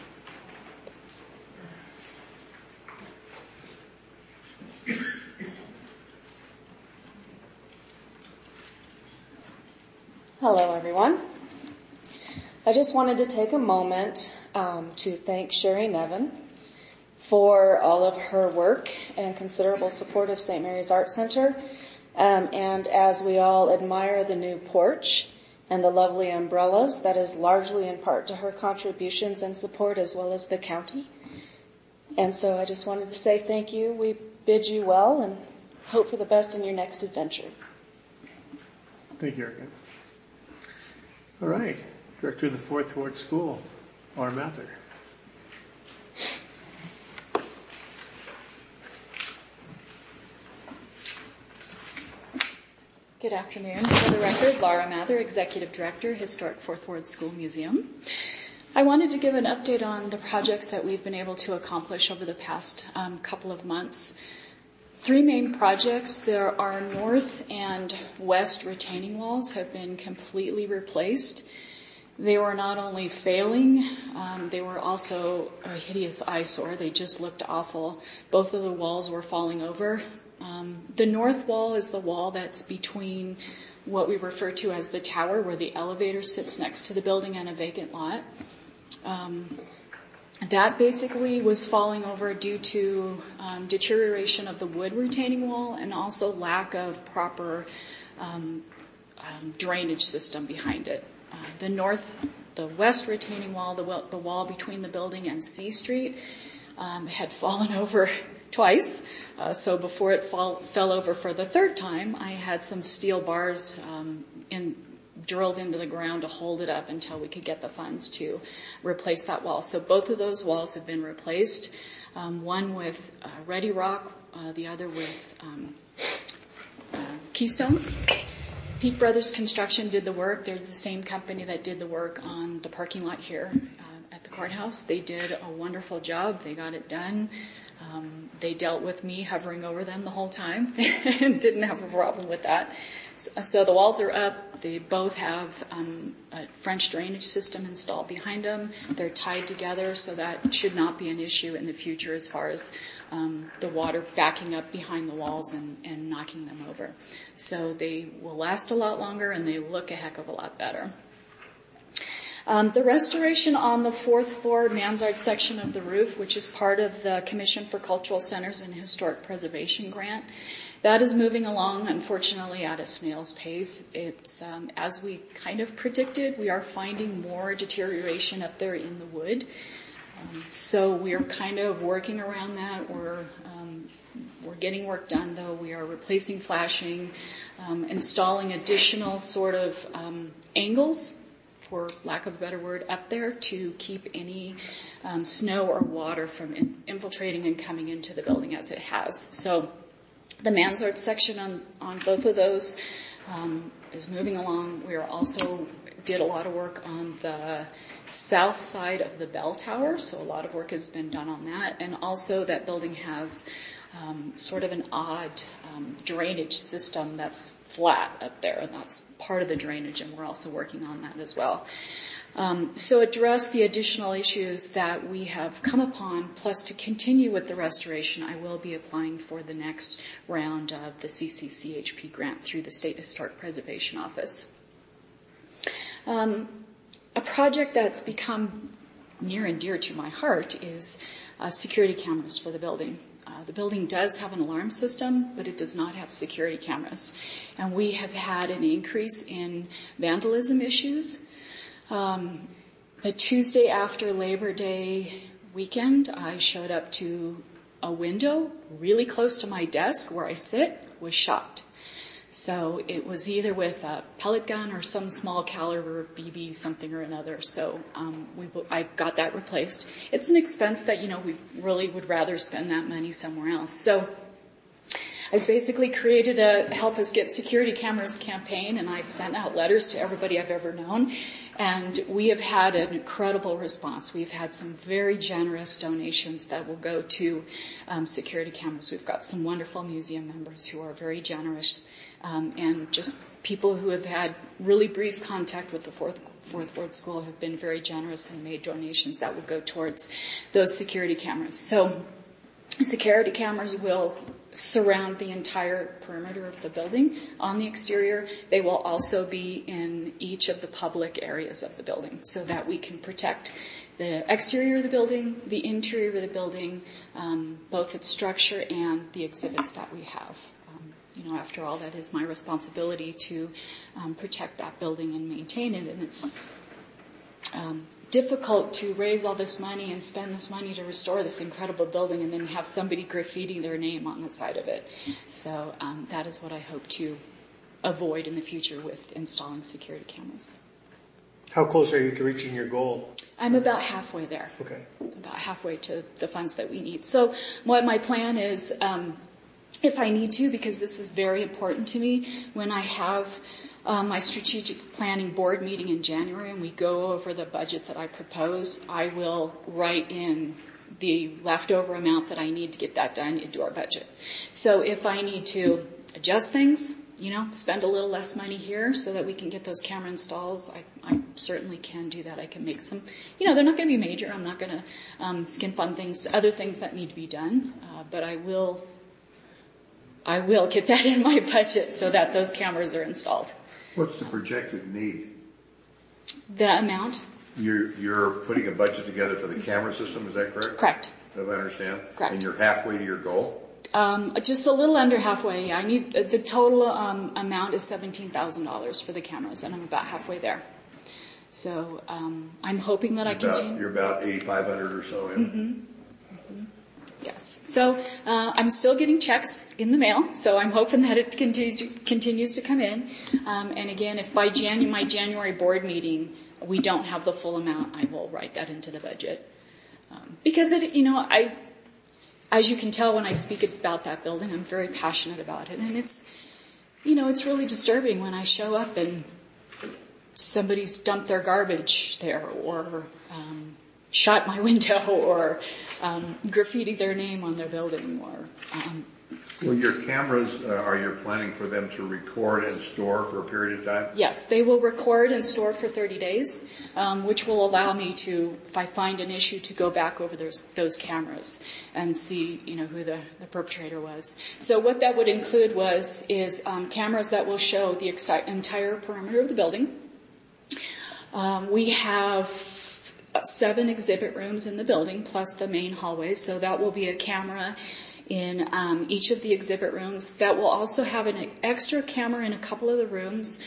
Hello, everyone. I just wanted to take a moment to thank Sherry Nevin for all of her work and considerable support of St. Mary's Art Center. And as we all admire the new porch and the lovely umbrellas, that is largely in part to her contributions and support as well as the county. And so I just wanted to say thank you. We bid you well and hope for the best in your next adventure. Thank you, Erica. All right. Director of the Fourth Ward School, Laura Mather. Good afternoon. For the record, Laura Mather, Executive Director, Historic Fourth Ward School Museum. I wanted to give an update on the projects that we've been able to accomplish over the past couple of months. 3 main projects. There are north and west retaining walls have been completely replaced. They were not only failing, they were also a hideous eyesore. They just looked awful. Both of the walls were falling over. The north wall is the wall that's between what we refer to as the tower, where the elevator sits next to the building, and a vacant lot. That basically was falling over due to deterioration of the wood retaining wall and also lack of proper drainage system behind it. The west retaining wall, the wall between the building and C Street, had fallen over twice. So before it fell over for the third time, I had some steel bars drilled into the ground to hold it up until we could get the funds to replace that wall. So both of those walls have been replaced, one with Ready Rock, the other with Keystones. Peak Brothers Construction did the work. They're the same company that did the work on the parking lot here at the courthouse. They did a wonderful job. They got it done. They dealt with me hovering over them the whole time and didn't have a problem with that. So the walls are up. They both have a French drainage system installed behind them. They're tied together, so that should not be an issue in the future as far as the water backing up behind the walls and knocking them over. So they will last a lot longer, and they look a heck of a lot better. The restoration on the 4th floor mansard section of the roof, which is part of the Commission for Cultural Centers and Historic Preservation grant, that is moving along, unfortunately, at a snail's pace. It's, as we kind of predicted, we are finding more deterioration up there in the wood. So we're kind of working around that. We're getting work done, though. We are replacing flashing, installing additional sort of angles, for lack of a better word, up there to keep any snow or water from infiltrating and coming into the building as it has. So the mansard section on both of those is moving along. We also did a lot of work on the south side of the bell tower, so a lot of work has been done on that. And also that building has sort of an odd drainage system that's flat up there, and that's part of the drainage, and we're also working on that as well. So address the additional issues that we have come upon, plus to continue with the restoration, I will be applying for the next round of the CCCHP grant through the State Historic Preservation Office. A project that's become near and dear to my heart is security cameras for the building. The building does have an alarm system, but it does not have security cameras. And we have had an increase in vandalism issues. the Tuesday after Labor Day weekend, I showed up to a window really close to my desk where I sit, was shot. So it was either with a pellet gun or some small caliber BB something or another. So I got that replaced. It's an expense that, we really would rather spend that money somewhere else. So I've basically created a Help Us Get Security Cameras campaign, and I've sent out letters to everybody I've ever known. And we have had an incredible response. We've had some very generous donations that will go to security cameras. We've got some wonderful museum members who are very generous. And just people who have had really brief contact with the Fourth Ward School have been very generous and made donations that will go towards those security cameras. So security cameras will surround the entire perimeter of the building on the exterior. They will also be in each of the public areas of the building so that we can protect the exterior of the building, the interior of the building, both its structure and the exhibits that we have. After all, that is my responsibility to protect that building and maintain it. And it's difficult to raise all this money and spend this money to restore this incredible building and then have somebody graffiti their name on the side of it. So that is what I hope to avoid in the future with installing security cameras. How close are you to reaching your goal? I'm about halfway there. Okay. About halfway to the funds that we need. So what my plan is, if I need to, because this is very important to me, when I have my strategic planning board meeting in January and we go over the budget that I propose, I will write in the leftover amount that I need to get that done into our budget. So if I need to adjust things, spend a little less money here so that we can get those camera installs, I certainly can do that. I can make some, they're not going to be major. I'm not going to skimp on other things that need to be done, but I will get that in my budget so that those cameras are installed. What's the projected need? The amount? You're putting a budget together for the camera system, is that correct? Correct. Do I understand? Correct. And you're halfway to your goal? Just a little under halfway. I need the total amount is $17,000 for the cameras, and I'm about halfway there. So I'm hoping that I continue. You're about 8,500 or so in. Mm-hmm. Yes. So I'm still getting checks in the mail, so I'm hoping that it continues to come in. And again, if by my January board meeting we don't have the full amount, I will write that into the budget. Because as you can tell when I speak about that building, I'm very passionate about it. And it's really disturbing when I show up and somebody's dumped their garbage there or shot my window or graffiti their name on their building or Well, your cameras, are you planning for them to record and store for a period of time? Yes, they will record and store for 30 days, which will allow me to, if I find an issue, to go back over those cameras and see, who the perpetrator was. So what that would include is cameras that will show the entire perimeter of the building. We have 7 exhibit rooms in the building, plus the main hallway, so that will be a camera in each of the exhibit rooms. That will also have an extra camera in a couple of the rooms.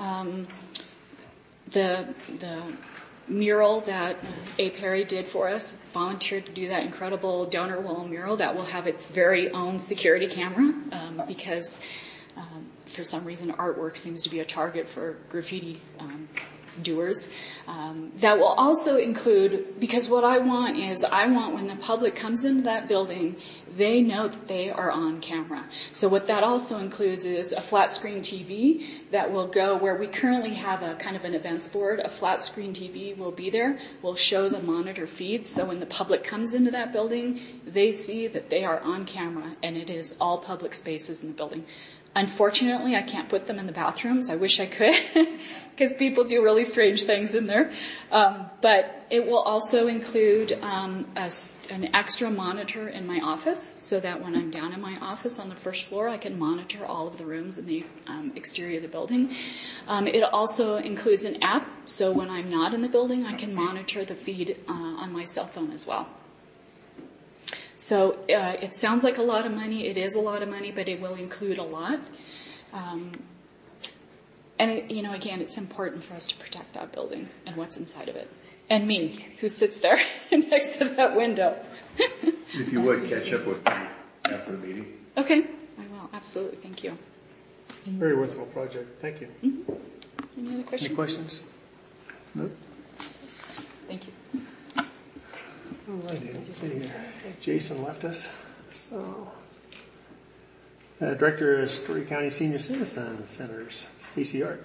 The mural that A. Perry did for us, volunteered to do that incredible donor wall mural, that will have its very own security camera because for some reason artwork seems to be a target for graffiti doers. That will also include, because what I want when the public comes into that building, they know that they are on camera. So what that also includes is a flat screen TV that will go where we currently have a kind of an events board. A flat screen TV will be there, will show the monitor feeds. So when the public comes into that building, they see that they are on camera and it is all public spaces in the building. Unfortunately, I can't put them in the bathrooms. I wish I could, because people do really strange things in there. But it will also include an extra monitor in my office, so that when I'm down in my office on the first floor, I can monitor all of the rooms in the exterior of the building. It also includes an app, so when I'm not in the building, I can monitor the feed on my cell phone as well. So it sounds like a lot of money. It is a lot of money, but it will include a lot. And again, it's important for us to protect that building and what's inside of it. And me, who sits there next to that window. If you would, catch up with me after the meeting. Okay, I will, absolutely, thank you. Very worthwhile project. Thank you. Any other questions? Any questions? No? Thank you. All righty, let's see here. Jason left us. So, Director of Story County Senior Citizen Centers, Stacy Ark.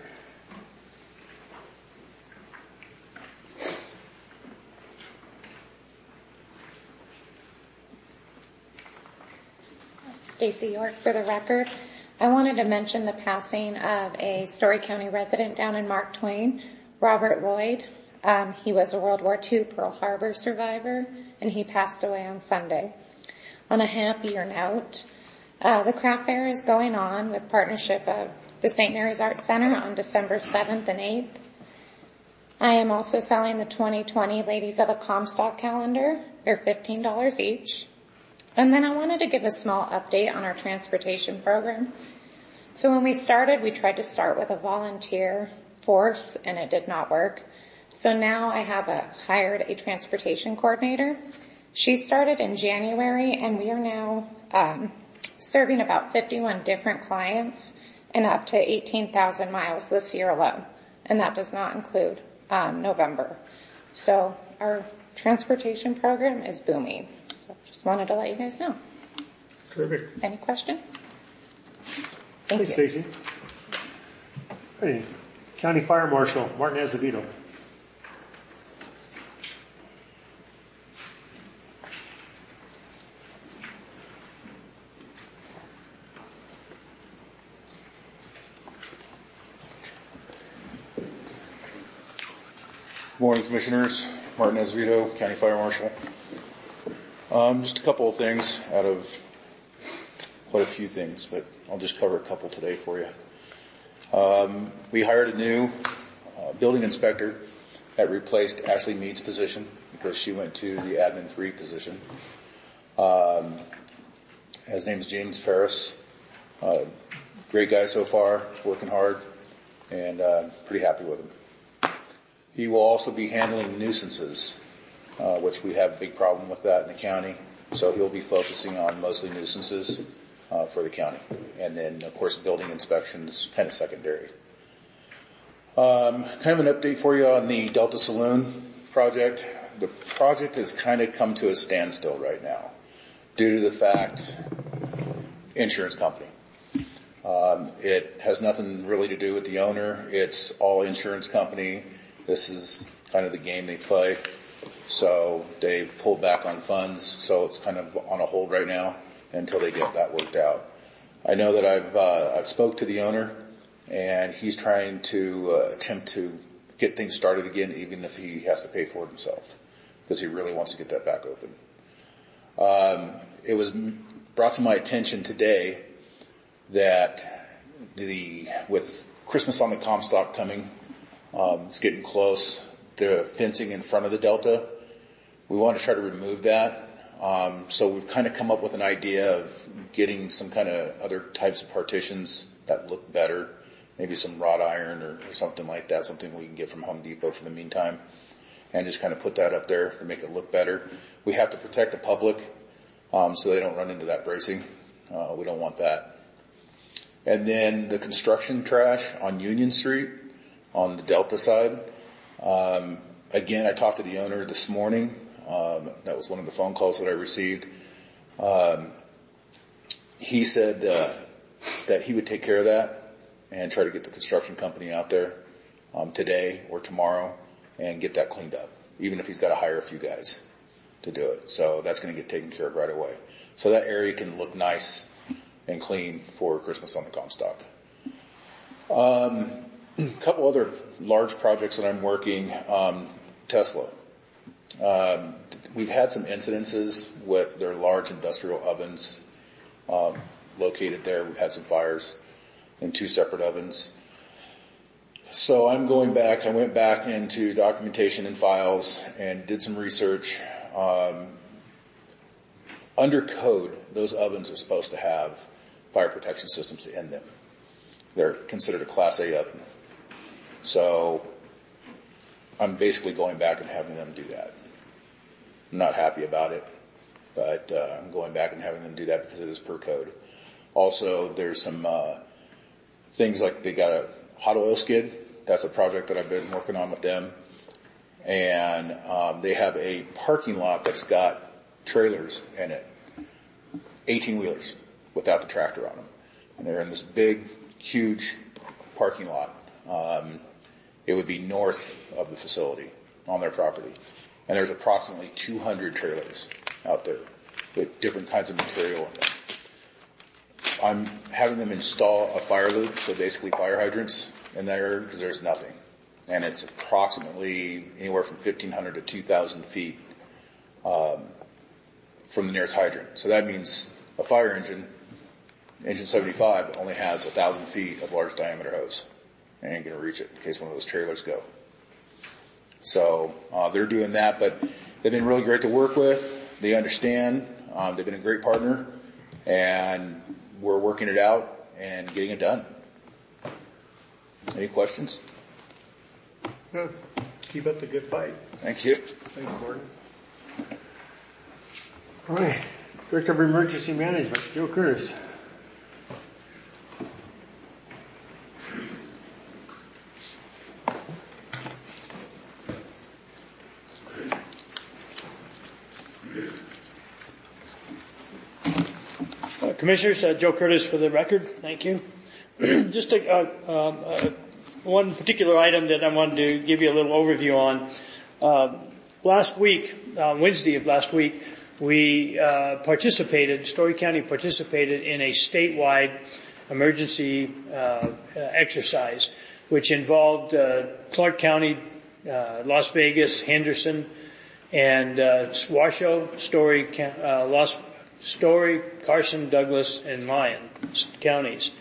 Stacy York for the record. I wanted to mention the passing of a Story County resident down in Mark Twain, Robert Lloyd. He was a World War II Pearl Harbor survivor, and he passed away on Sunday. On a happier note, the craft fair is going on with partnership of the St. Mary's Arts Center on December 7th and 8th. I am also selling the 2020 Ladies of the Comstock calendar. They're $15 each. And then I wanted to give a small update on our transportation program. So when we started, we tried to start with a volunteer force, and it did not work. So now I have hired a transportation coordinator. She started in January, and we are now serving about 51 different clients and up to 18,000 miles this year alone. And that does not include November. So our transportation program is booming. So just wanted to let you guys know. Perfect. Any questions? Thanks, Stacy. Hey, County Fire Marshal Martin Azevedo. Good morning, Commissioners. Martin Azevedo, County Fire Marshal. Just a couple of things out of quite a few things, but I'll just cover a couple today for you. We hired a new building inspector that replaced Ashley Mead's position because she went to the Admin 3 position. His name is James Ferris. Great guy so far, working hard, and pretty happy with him. He will also be handling nuisances, which we have a big problem with that in the county. So he'll be focusing on mostly nuisances for the county. And then, of course, building inspections, kind of secondary. Kind of an update for you on the Delta Saloon project. The project has kind of come to a standstill right now due to the fact insurance company. It has nothing really to do with the owner. It's all insurance company. This is kind of the game they play. So they pulled back on funds, so it's kind of on a hold right now until they get that worked out. I know that I've spoke to the owner, and he's trying to attempt to get things started again, even if he has to pay for it himself, because he really wants to get that back open. It was brought to my attention today that with Christmas on the Comstock coming, it's getting close. The fencing in front of the Delta, we want to try to remove that. So we've kind of come up with an idea of getting some kind of other types of partitions that look better, maybe some wrought iron or something like that, something we can get from Home Depot for the meantime, and just kind of put that up there to make it look better. We have to protect the public so they don't run into that bracing. We don't want that. And then the construction trash on Union Street on the Delta side. Again, I talked to the owner this morning. That was one of the phone calls that I received. He said that he would take care of that and try to get the construction company out there today or tomorrow and get that cleaned up, even if he's got to hire a few guys to do it. So that's going to get taken care of right away. So that area can look nice and clean for Christmas on the Comstock. A couple other large projects that I'm working. Tesla. We've had some incidences with their large industrial ovens located there. We've had some fires in 2 separate ovens. So I'm going back. I went back into documentation and files and did some research. Under code, those ovens are supposed to have fire protection systems in them. They're considered a Class A oven. So I'm basically going back and having them do that. I'm not happy about it, but I'm going back and having them do that because it is per code. Also, there's some things like they got a hot oil skid. That's a project that I've been working on with them. And they have a parking lot that's got trailers in it, 18-wheelers without the tractor on them. And they're in this big, huge parking lot. It would be north of the facility on their property. And there's approximately 200 trailers out there with different kinds of material in them. I'm having them install a fire loop, so basically fire hydrants in that area because there's nothing. And it's approximately anywhere from 1,500 to 2,000 feet from the nearest hydrant. So that means a fire engine 75, only has 1,000 feet of large diameter hose. And ain't going to reach it in case one of those trailers go. So they're doing that, but they've been really great to work with. They understand. They've been a great partner, and we're working it out and getting it done. Any questions? No. Keep up the good fight. Thank you. Thanks, Gordon. All right. Director of Emergency Management, Joe Curtis. Commissioners, Joe Curtis for the record. Thank you. Just one particular item that I wanted to give you a little overview on. Last week, Wednesday of last week, we Story County participated in a statewide emergency exercise, which involved Clark County, Las Vegas, Henderson, and Washoe, Story, Carson, Douglas, and Lyon counties.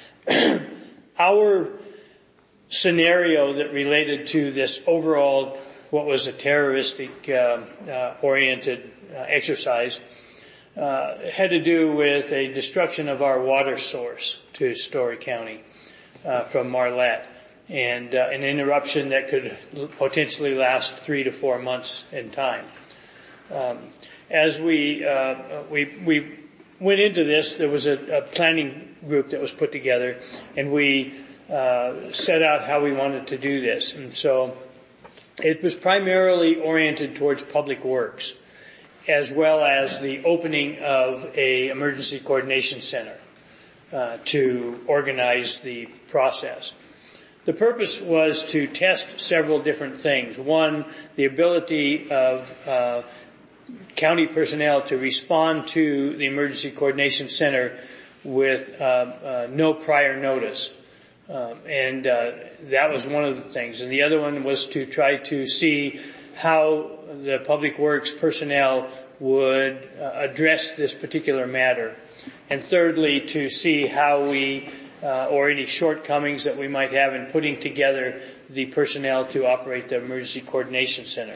Our scenario that related to this overall, what was a terroristic oriented exercise, had to do with a destruction of our water source to Story County from Marlette, and an interruption that could potentially last 3 to 4 months in time. As we went into this, there was a planning group that was put together, and we set out how we wanted to do this. And so it was primarily oriented towards public works, as well as the opening of a emergency coordination center to organize the process. The purpose was to test several different things. One, the ability of county personnel to respond to the emergency coordination center with no prior notice. And that was one of the things. And the other one was to try to see how the public works personnel would address this particular matter. And thirdly, to see how we, or any shortcomings that we might have in putting together the personnel to operate the emergency coordination center.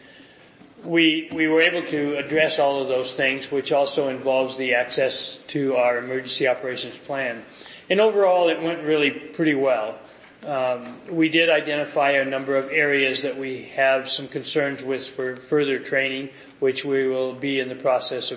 We were able to address all of those things, which also involves the access to our emergency operations plan. And overall, it went really pretty well. We did identify a number of areas that we have some concerns with for further training, which we will be in the process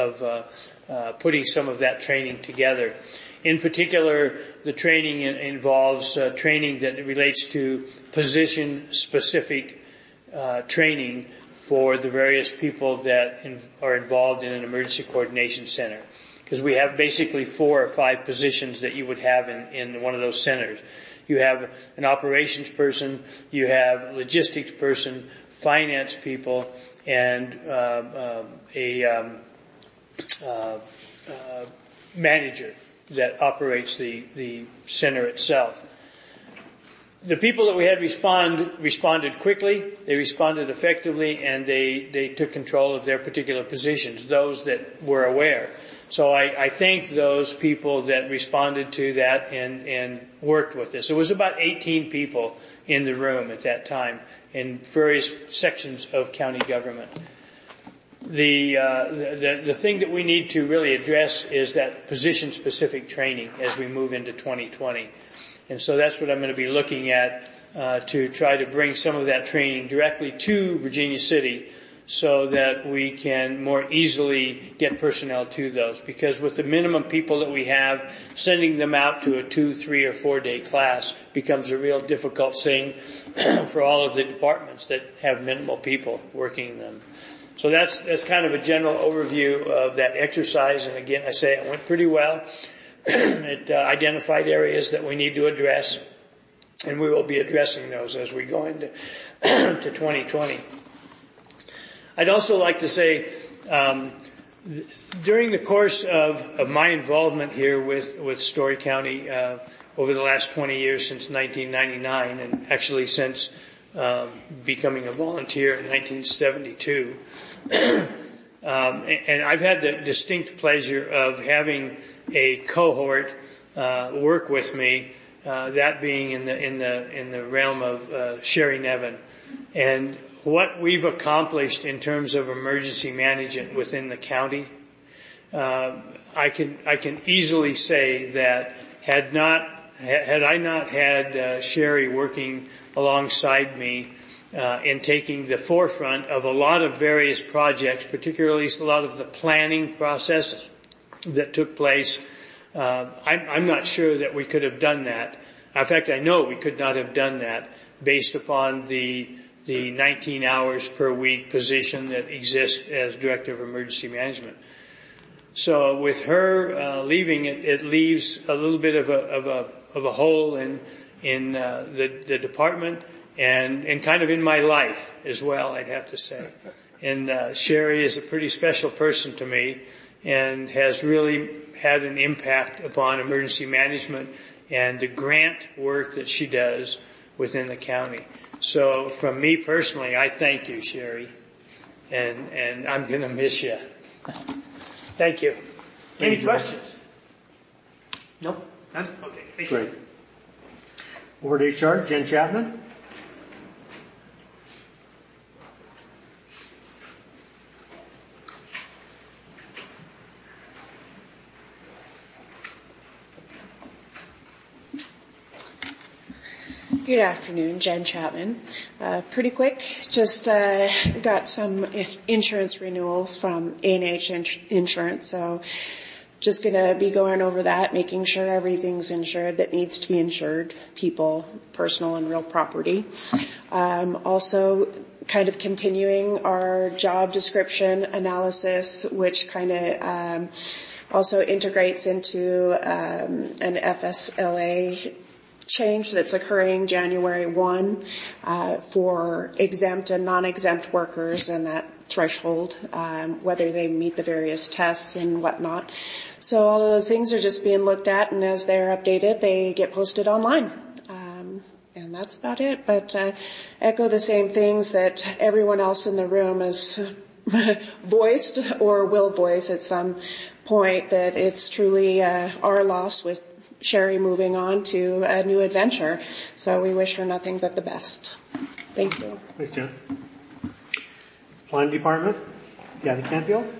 of putting some of that training together. In particular, the training involves training that relates to position-specific training for the various people that are involved in an emergency coordination center. Because we have basically 4 or 5 positions that you would have in one of those centers. You have an operations person, you have logistics person, finance people, and a manager that operates the center itself. The people that we had responded quickly, they responded effectively, and they took control of their particular positions, those that were aware. So I thank those people that responded to that and worked with this. There was about 18 people in the room at that time in various sections of county government. The thing that we need to really address is that position-specific training as we move into 2020. And so that's what I'm going to be looking at to try to bring some of that training directly to Virginia City so that we can more easily get personnel to those. Because with the minimum people that we have, sending them out to a 2, 3, or 4 day class becomes a real difficult thing for all of the departments that have minimal people working them. So that's kind of a general overview of that exercise. And again, I say it went pretty well. It identified areas that we need to address, and we will be addressing those as we go into to 2020. I'd also like to say, during the course of my involvement here with Story County over the last 20 years, since 1999, and actually since becoming a volunteer in 1972, and I've had the distinct pleasure of having a cohort work with me, that being in the realm of Sherry Nevin, and what we've accomplished in terms of emergency management within the county. I can easily say that had I not had Sherry working alongside me in taking the forefront of a lot of various projects, particularly a lot of the planning process that took place, I'm not sure that we could have done that. In fact, I know we could not have done that based upon the 19 hours per week position that exists as Director of Emergency Management. So with her leaving, it leaves a little bit of a hole in the department and kind of in my life as well, I'd have to say. And Sherry is a pretty special person to me and has really had an impact upon emergency management and the grant work that she does within the county. So from me personally, I thank you, Sherry, and I'm going to miss you. Thank you. Any questions? No? None? Okay. Thank you. Great. Over to HR, Jen Chapman. Good afternoon, Jen Chapman. Pretty quick, just got some insurance renewal from A&H Insurance, so just going to be going over that, making sure everything's insured that needs to be insured, people, personal and real property. Also kind of continuing our job description analysis, which kind of also integrates into an FSLA change that's occurring January 1 for exempt and non-exempt workers and that threshold, whether they meet the various tests and whatnot. So all of those things are just being looked at, and as they're updated, they get posted online. And that's about it. But echo the same things that everyone else in the room has voiced or will voice at some point, that it's truly our loss with Sherry moving on to a new adventure. So we wish her nothing but the best. Thank you. Thanks, Jen. Planning Department, Kathy Canfield.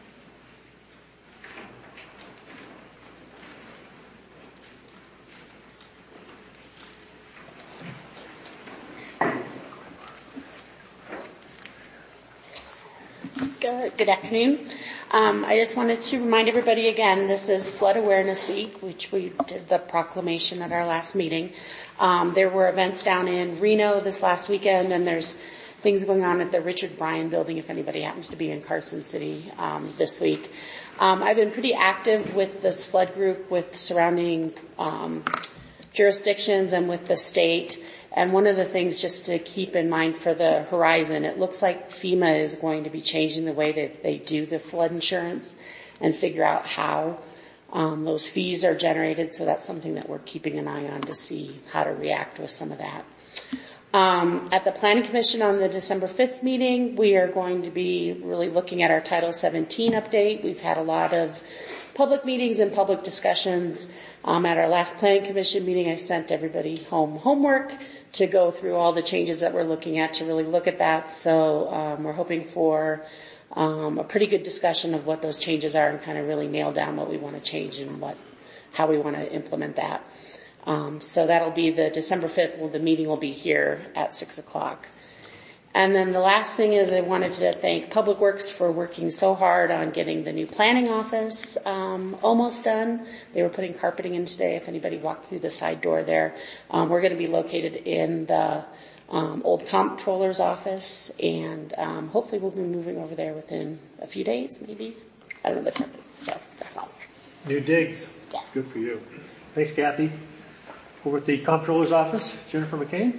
Good afternoon. I just wanted to remind everybody again, this is Flood Awareness Week, which we did the proclamation at our last meeting. There were events down in Reno this last weekend, and there's things going on at the Richard Bryan Building if anybody happens to be in Carson City this week. I've been pretty active with this flood group with surrounding jurisdictions and with the state. And one of the things just to keep in mind for the horizon, it looks like FEMA is going to be changing the way that they do the flood insurance and figure out how those fees are generated. So that's something that we're keeping an eye on to see how to react with some of that. At the Planning Commission on the December 5th meeting, we are going to be really looking at our Title 17 update. We've had a lot of public meetings and public discussions. At our last Planning Commission meeting, I sent everybody home homework to go through all the changes that we're looking at to really look at that. So we're hoping for a pretty good discussion of what those changes are and kind of really nail down what we want to change and how we want to implement that. So that'll be the December 5th. Well, the meeting will be here at 6 o'clock. And then the last thing is I wanted to thank Public Works for working so hard on getting the new planning office almost done. They were putting carpeting in today. If anybody walked through the side door there, we're going to be located in the old comptroller's office, and hopefully we'll be moving over there within a few days, maybe. I don't know the time. So that's all. New digs. Yes. Good for you. Thanks, Kathy. Over at the comptroller's office, Jennifer McCain.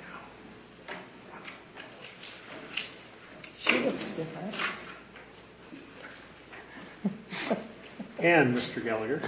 She looks different. And Mr. Gallagher.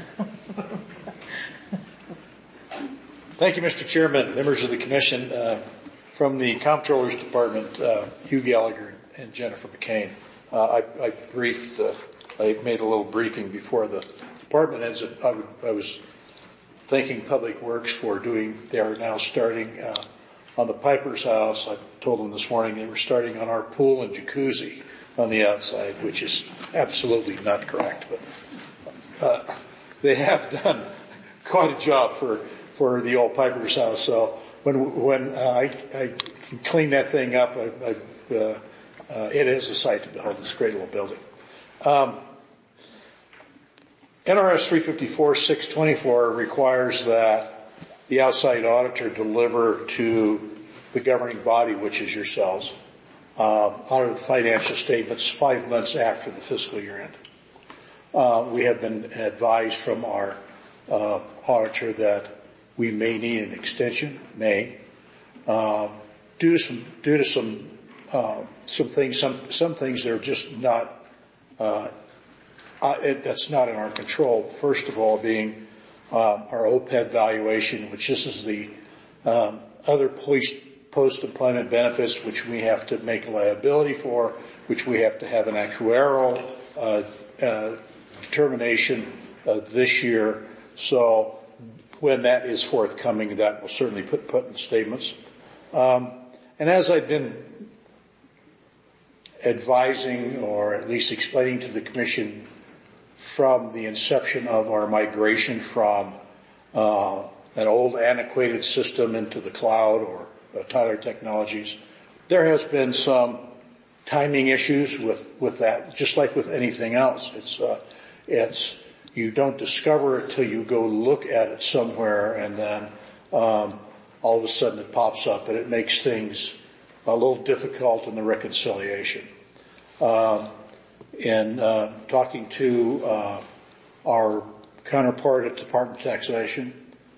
Thank you, Mr. Chairman, members of the Commission. From the Comptroller's Department, Hugh Gallagher and Jennifer McCain. I made a little briefing before the department heads. I was thanking Public Works for they are now starting on the Piper's house. I told them this morning they were starting on our pool and jacuzzi on the outside, which is absolutely not correct. But they have done quite a job for the old Piper's house. So when I clean that thing up, it is a sight to behold. This great little building. NRS 354-624 requires that the outside auditor deliver to the governing body, which is yourselves, audited financial statements 5 months after the fiscal year end. We have been advised from our auditor that we may need an extension, due to some things. Some things that are just not. That's not in our control. First of all, being our OPEB valuation, which this is the other post-employment benefits, which we have to make a liability for, which we have to have an actuarial determination this year. So when that is forthcoming, that will certainly put in the statements. And as I've been advising, or at least explaining to the Commission from the inception of our migration from an old antiquated system into the cloud or Tyler Technologies, there has been some timing issues with that, just like with anything else. It's you don't discover it till you go look at it somewhere, and then all of a sudden it pops up, and it makes things a little difficult in the reconciliation. In talking to our counterpart at Department of Taxation,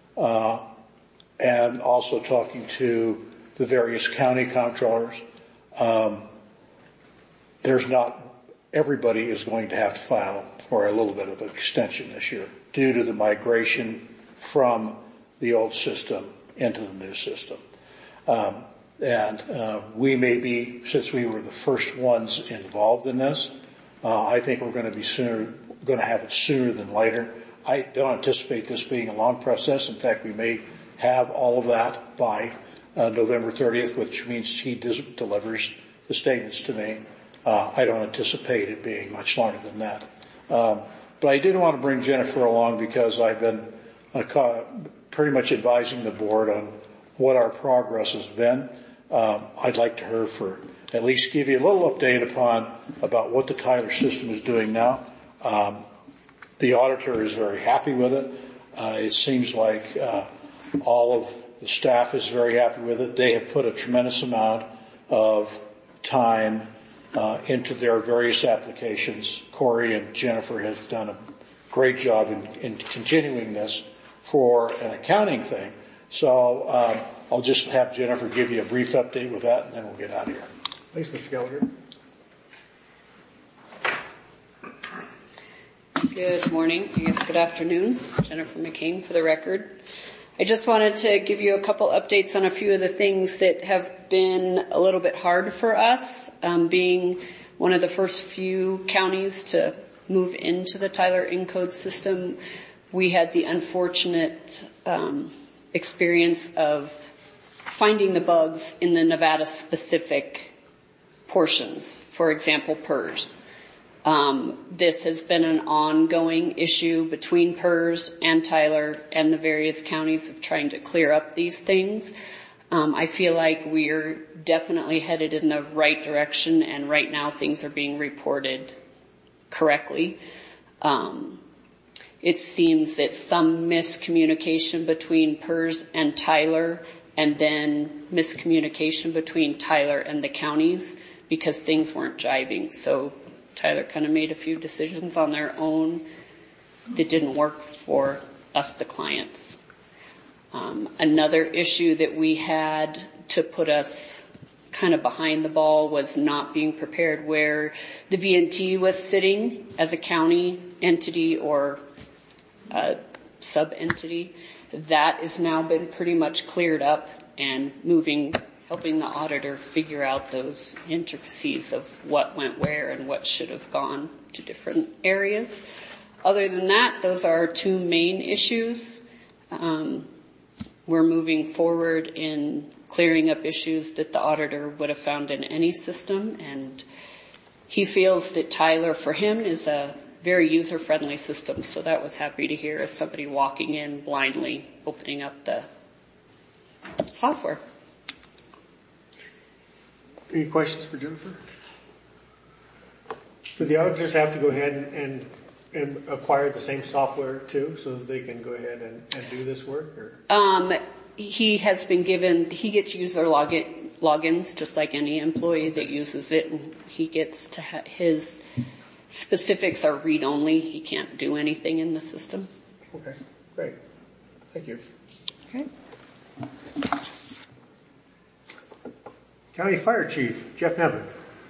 and also talking to the various county comptrollers, everybody is going to have to file for a little bit of an extension this year due to the migration from the old system into the new system. And we may be, since we were the first ones involved in this, I think we're going to have it sooner than later. I don't anticipate this being a long process. In fact, we may have all of that by November 30th, which means he delivers the statements to me. I don't anticipate it being much longer than that. But I did want to bring Jennifer along because I've been pretty much advising the board on what our progress has been. I'd like to her for at least give you a little update about what the Tyler system is doing now. The auditor is very happy with it. It seems like all of the staff is very happy with it. They have put a tremendous amount of time into their various applications. Corey and Jennifer have done a great job in continuing this for an accounting thing. So I'll just have Jennifer give you a brief update with that, and then we'll get out of here. Thanks, Mr. Gallagher. Good morning. I guess good afternoon. Jennifer McCain for the record. I just wanted to give you a couple updates on a few of the things that have been a little bit hard for us, being one of the first few counties to move into the Tyler Encode system. We had the unfortunate experience of finding the bugs in the Nevada-specific portions, for example, PERS. This has been an ongoing issue between PERS and Tyler and the various counties of trying to clear up these things. I feel like we're definitely headed in the right direction, and right now things are being reported correctly. It seems that some miscommunication between PERS and Tyler, and then miscommunication between Tyler and the counties because things weren't jiving. So Tyler kind of made a few decisions on their own that didn't work for us, the clients. Another issue that we had to put us kind of behind the ball was not being prepared where the VNT was sitting as a county entity or a sub-entity. That has now been pretty much cleared up and helping the auditor figure out those intricacies of what went where and what should have gone to different areas. Other than that, those are our two main issues. We're moving forward in clearing up issues that the auditor would have found in any system, and he feels that Tyler, for him, is a very user-friendly system, so that was happy to hear as somebody walking in blindly, opening up the software. Any questions for Jennifer? Do the auditors have to go ahead and acquire the same software too, so that they can go ahead and do this work? Or? He gets user logins just like any employee that uses it, and he gets to his specifics are read-only. He can't do anything in the system. Okay, great. Thank you. Okay. County Fire Chief, Jeff Nevin.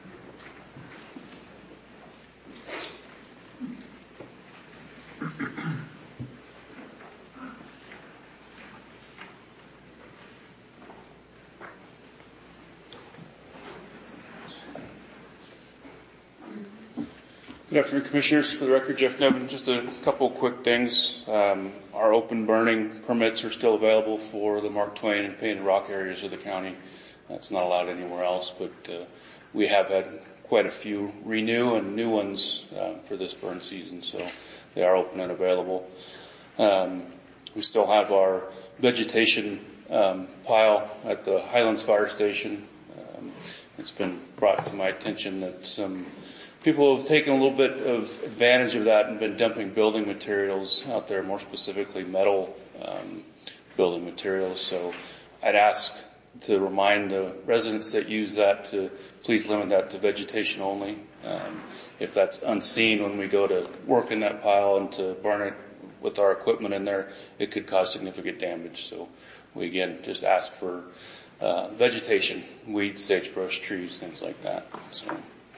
Good afternoon, Commissioners. For the record, Jeff Nevin. Just a couple of quick things. Our open burning permits are still available for the Mark Twain and Painted Rock areas of the county. That's not allowed anywhere else, but we have had quite a few renew and new ones for this burn season, so they are open and available. We still have our vegetation pile at the Highlands Fire Station. It's been brought to my attention that some people have taken a little bit of advantage of that and been dumping building materials out there, more specifically metal building materials. So I'd ask to remind the residents that use that to please limit that to vegetation only. If that's unseen when we go to work in that pile and to burn it with our equipment in there, it could cause significant damage. So we again just ask for vegetation, weeds, sagebrush, trees, things like that. So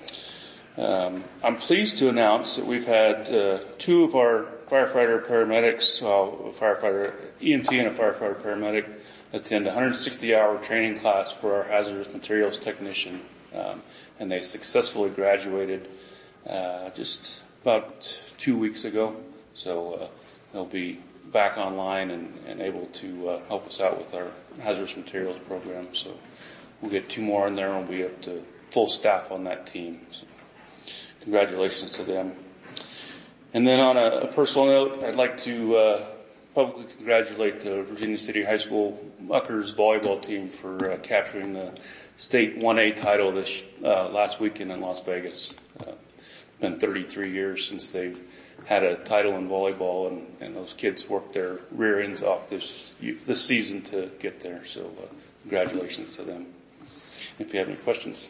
I'm pleased to announce that we've had two of our firefighter paramedics, a firefighter EMT and a firefighter paramedic, attend a 160-hour training class for our hazardous materials technician, and they successfully graduated just about 2 weeks ago. So they'll be back online and able to help us out with our hazardous materials program. So we'll get two more in there and we'll be up to full staff on that team. So congratulations to them. And then on a personal note, I'd like to publicly congratulate the Virginia City High School Muckers volleyball team for capturing the state 1A title this last weekend in Las Vegas. It's been 33 years since they've had a title in volleyball, and those kids worked their rear ends off this season to get there. So congratulations to them. If you have any questions.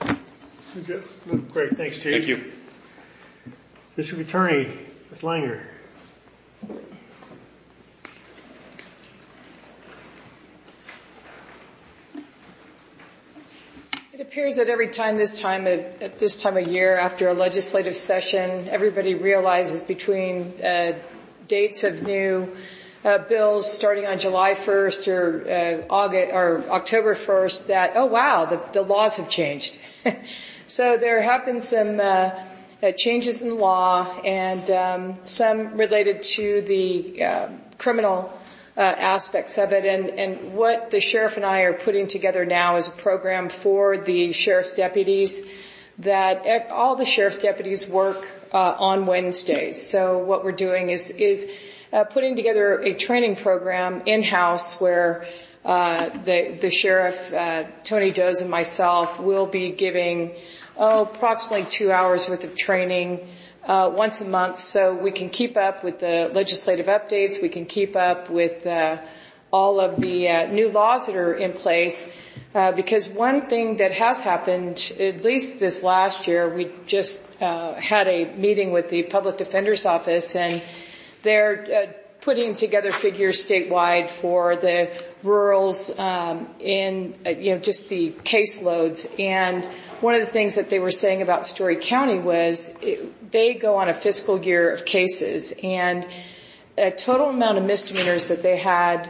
Great, thanks, Chief. Thank you. District Attorney, Ms. Langer. It appears that every time at this time of year after a legislative session, everybody realizes between dates of new bills starting on July 1st or August or October 1st that, oh wow, the laws have changed. So there have been some changes in the law, and some related to the criminal aspects of it. And what the sheriff and I are putting together now is a program for the sheriff's deputies that all the sheriff's deputies work on Wednesdays. So what we're doing is putting together a training program in-house where the sheriff, Tony Does, and myself will be giving approximately 2 hours worth of training once a month, so we can keep up with the legislative updates, we can keep up with all of the new laws that are in place, because one thing that has happened, at least this last year, we just had a meeting with the Public Defender's Office, and they're putting together figures statewide for the rurals in just the caseloads. And one of the things that they were saying about Story County was they go on a fiscal year of cases, and a total amount of misdemeanors that they had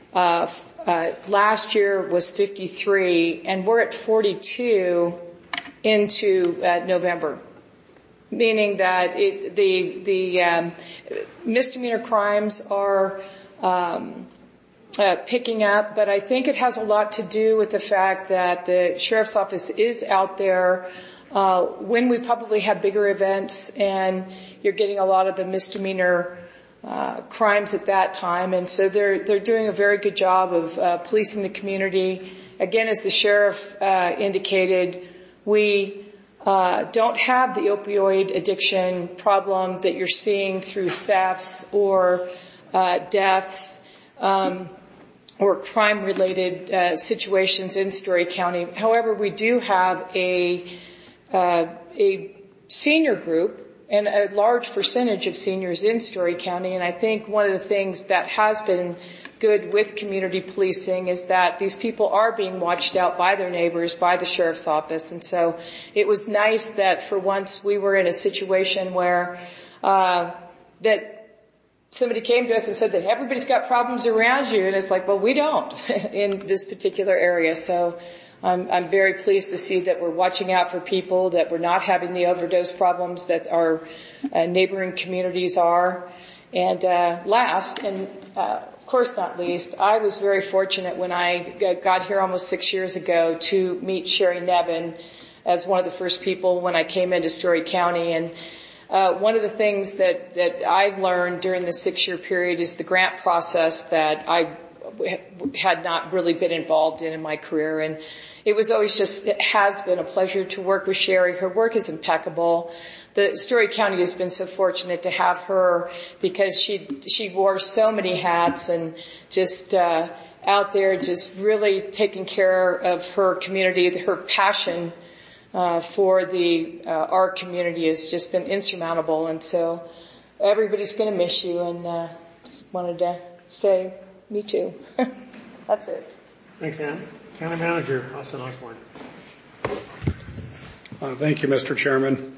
last year was 53, and we're at 42 into November. Meaning that the misdemeanor crimes are picking up, but I think it has a lot to do with the fact that the sheriff's office is out there when we probably have bigger events, and you're getting a lot of the misdemeanor crimes at that time, and so they're doing a very good job of policing the community. Again, as the sheriff indicated, we don't have the opioid addiction problem that you're seeing through thefts or deaths or crime-related situations in Story County. However, we do have a senior group and a large percentage of seniors in Story County, and I think one of the things that has been good with community policing is that these people are being watched out by their neighbors, by the sheriff's office. And so it was nice that for once we were in a situation where that somebody came to us and said that everybody's got problems around you, and it's like, well, we don't in this particular area. So I'm very pleased to see that we're watching out for people, that we're not having the overdose problems that our neighboring communities are. And last, and of course not least, I was very fortunate when I got here almost 6 years ago to meet Sherry Nevin as one of the first people when I came into Story County. And one of the things that I learned during the 6-year period is the grant process that I had not really been involved in my career. And it was always it has been a pleasure to work with Sherry. Her work is impeccable. The Story County has been so fortunate to have her because she wore so many hats and just out there just really taking care of her community. Her passion for our community has just been insurmountable, and so everybody's going to miss you, and just wanted to say me too. That's it. Thanks, Ann. County Manager Austin Osborne. Thank you, Mr. Chairman.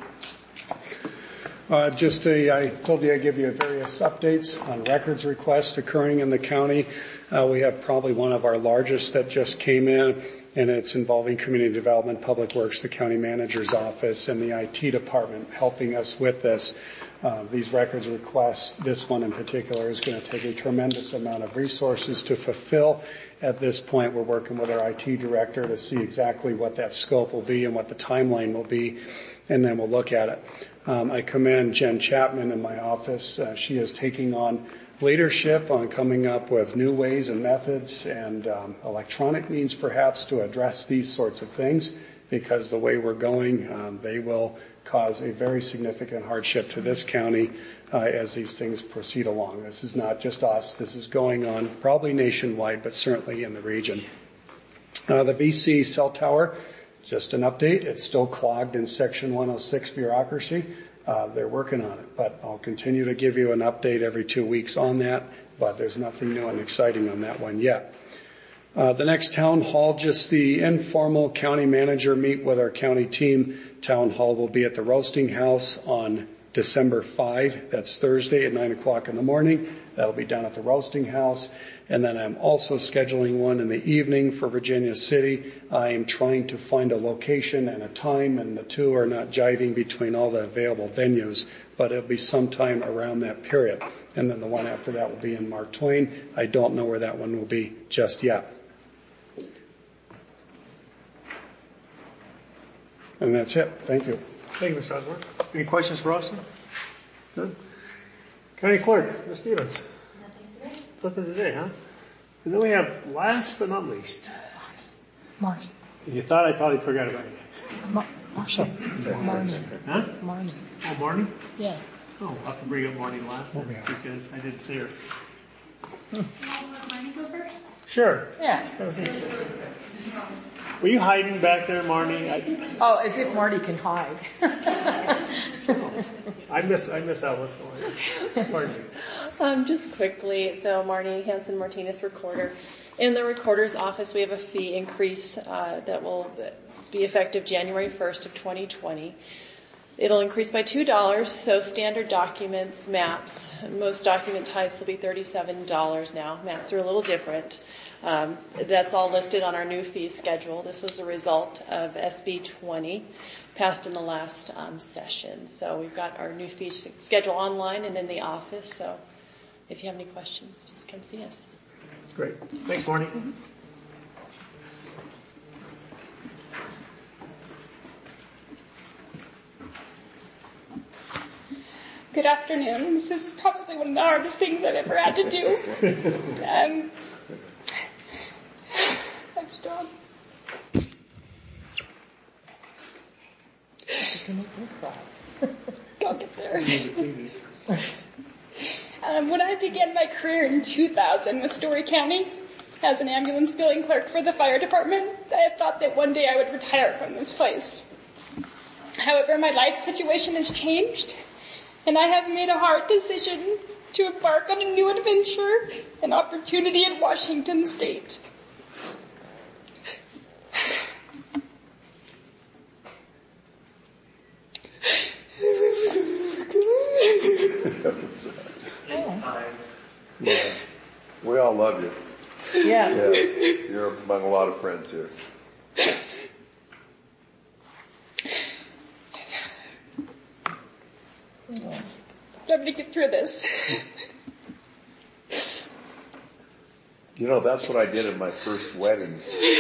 I told you I'd give you various updates on records requests occurring in the county. We have probably one of our largest that just came in, and it's involving Community Development, Public Works, the County Manager's Office, and the IT Department helping us with this. These records requests, this one in particular, is going to take a tremendous amount of resources to fulfill. At this point, we're working with our IT director to see exactly what that scope will be and what the timeline will be, and then we'll look at it. I commend Jen Chapman in my office. She is taking on leadership on coming up with new ways and methods and electronic means perhaps to address these sorts of things, because the way we're going, they will cause a very significant hardship to this county as these things proceed along. This is not just us. This is going on probably nationwide, but certainly in the region. The VC cell tower, just an update. It's still clogged in Section 106 bureaucracy. They're working on it, but I'll continue to give you an update every 2 weeks on that, but there's nothing new and exciting on that one yet. The next town hall, just the informal county manager meet with our county team. Town hall will be at the Roasting House on December 5. That's Thursday at 9 o'clock in the morning. That'll be down at the Roasting House. And then I'm also scheduling one in the evening for Virginia City. I am trying to find a location and a time, and the two are not jiving between all the available venues, but it'll be sometime around that period. And then the one after that will be in Mark Twain. I don't know where that one will be just yet. And that's it. Thank you. Thank you, Mr. Osborne. Any questions for Austin? Good. County Clerk, Ms. Stevens. Nothing today, huh? And then we have last but not least. Marnie. You thought I probably forgot about you. Marcia. Marnie. Huh? Marnie. Oh, Marnie? Yeah. Oh, I'll have to bring up Marnie last then because I didn't see her. Marnie go first? Sure. Yeah. Were you hiding back there, Marnie? Oh, as if Marty can hide. I miss out what's going on. Pardon me. Just quickly, so Marnie Hanson Martinez, recorder. In the recorder's office, we have a fee increase that will be effective January 1st of 2020. It'll increase by $2, so standard documents, maps, most document types will be $37 now. Maps are a little different. That's all listed on our new fee schedule. This was a result of SB 20, passed in the last session. So we've got our new fee schedule online and in the office, so if you have any questions, just come see us. Great. Thanks, Marnie. Mm-hmm. Good afternoon. This is probably one of the hardest things I've ever had to do. I'm strong. Go get there. When I began my career in 2000 with Story County as an ambulance billing clerk for the fire department, I had thought that one day I would retire from this place. However, my life situation has changed, and I have made a hard decision to embark on a new adventure, an opportunity in Washington State. Yeah. We all love you. Yeah. You're among a lot of friends here. I'm going to get through this. You know, that's what I did at my first wedding.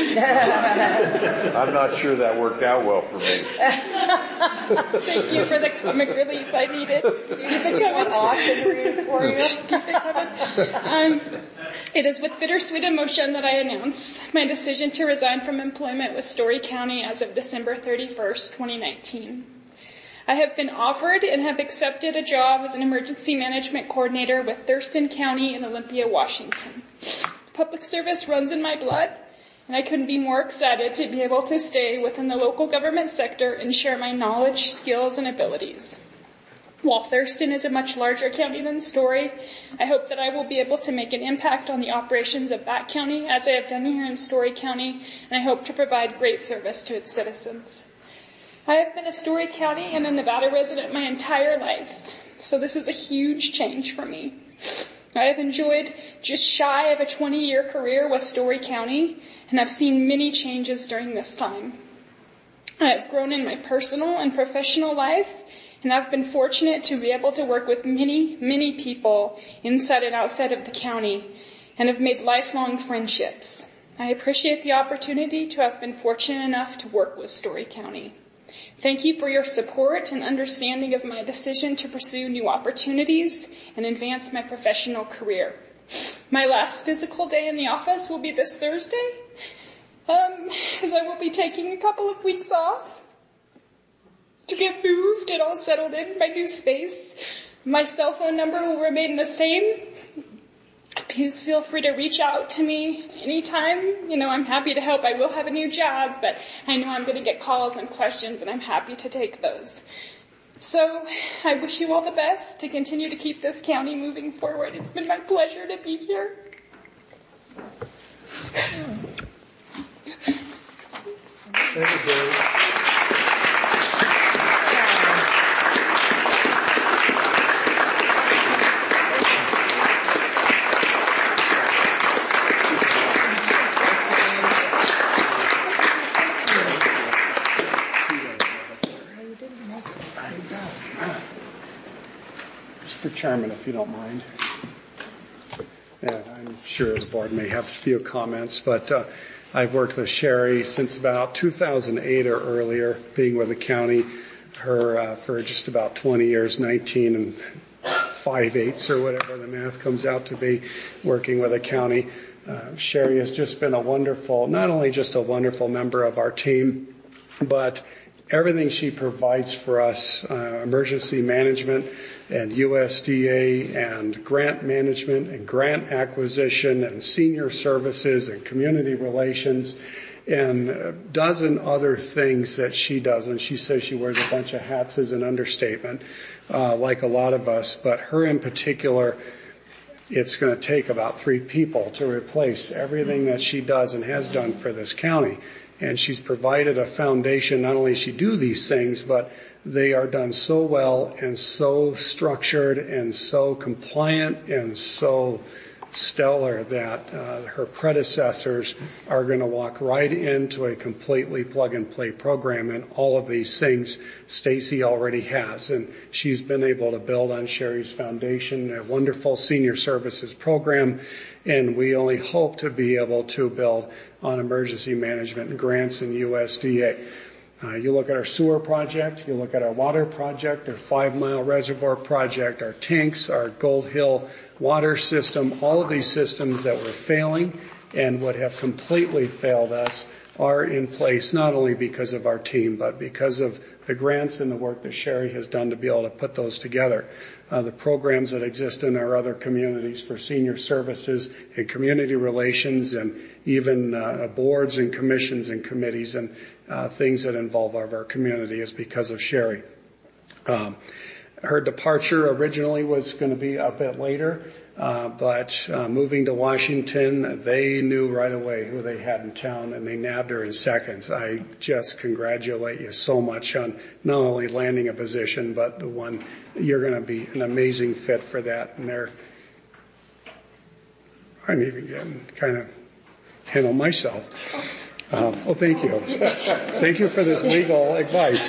I'm not sure that worked out well for me. Thank you for the comic relief I needed. Keep it coming. Austin to read it for you. Keep it coming. It is with bittersweet emotion that I announce my decision to resign from employment with Story County as of December 31st, 2019. I have been offered and have accepted a job as an emergency management coordinator with Thurston County in Olympia, Washington. Public service runs in my blood, and I couldn't be more excited to be able to stay within the local government sector and share my knowledge, skills, and abilities. While Thurston is a much larger county than Story, I hope that I will be able to make an impact on the operations of that county as I have done here in Story County, and I hope to provide great service to its citizens. I have been a Story County and a Nevada resident my entire life, so this is a huge change for me. I have enjoyed just shy of a 20-year career with Story County, and I've seen many changes during this time. I have grown in my personal and professional life, and I've been fortunate to be able to work with many, many people inside and outside of the county, and have made lifelong friendships. I appreciate the opportunity to have been fortunate enough to work with Story County. Thank you for your support and understanding of my decision to pursue new opportunities and advance my professional career. My last physical day in the office will be this Thursday, as I will be taking a couple of weeks off to get moved and all settled in my new space. My cell phone number will remain the same. Please feel free to reach out to me anytime. You know, I'm happy to help. I will have a new job, but I know I'm going to get calls and questions, and I'm happy to take those. So I wish you all the best to continue to keep this county moving forward. It's been my pleasure to be here. Thank you, Jerry. Mr. Chairman, if you don't mind. Yeah, I'm I'm sure the board may have a few comments, but I've worked with Sherry since about 2008 or earlier, being with the county, her for just about 20 years, 19 and 5/8 or whatever the math comes out to be, working with the county. Sherry has just been not only just a wonderful member of our team, but everything she provides for us, emergency management and USDA and grant management and grant acquisition and senior services and community relations and a dozen other things that she does. And she says she wears a bunch of hats is an understatement, like a lot of us. But her in particular, it's going to take about 3 people to replace everything that she does and has done for this county. And she's provided a foundation. Not only does she do these things, but they are done so well and so structured and so compliant and so stellar that her predecessors are going to walk right into a completely plug-and-play program. And all of these things Stacy already has. And she's been able to build on Sherry's foundation, a wonderful senior services program. And we only hope to be able to build on emergency management and grants in USDA. You look at our sewer project, you look at our water project, our 5-mile reservoir project, our tanks, our Gold Hill water system, all of these systems that were failing and would have completely failed us are in place not only because of our team, but because of the grants and the work that Sherry has done to be able to put those together. The programs that exist in our other communities for senior services and community relations and even boards and commissions and committees and things that involve our community is because of Sherry. Her departure originally was going to be a bit later, but moving to Washington, they knew right away who they had in town, and they nabbed her in seconds. I just congratulate you so much on not only landing a position, but the one you're going to be an amazing fit for that. And I'm even getting kind of handle myself. Thank you. Thank you for this legal advice.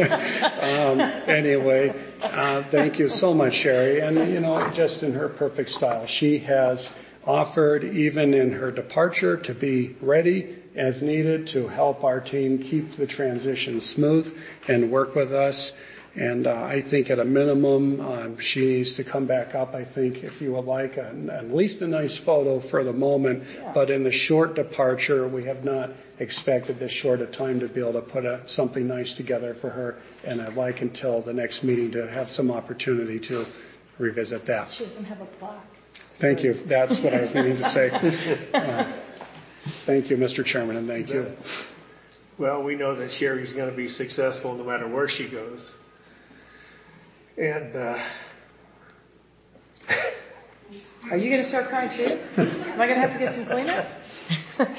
Anyway, thank you so much, Sherry. And, just in her perfect style, she has offered, even in her departure, to be ready as needed to help our team keep the transition smooth and work with us. And I think at a minimum, she needs to come back up, I think, if you would like, at least a nice photo for the moment. Yeah. But in the short departure, we have not expected this short a time to be able to put something nice together for her. And I'd like until the next meeting to have some opportunity to revisit that. She doesn't have a plaque. Thank you. That's what I was meaning to say. Thank you, Mr. Chairman, and thank you. Well, we know that Sherry's going to be successful no matter where she goes. And are you going to start crying too? Am I going to have to get some Kleenex?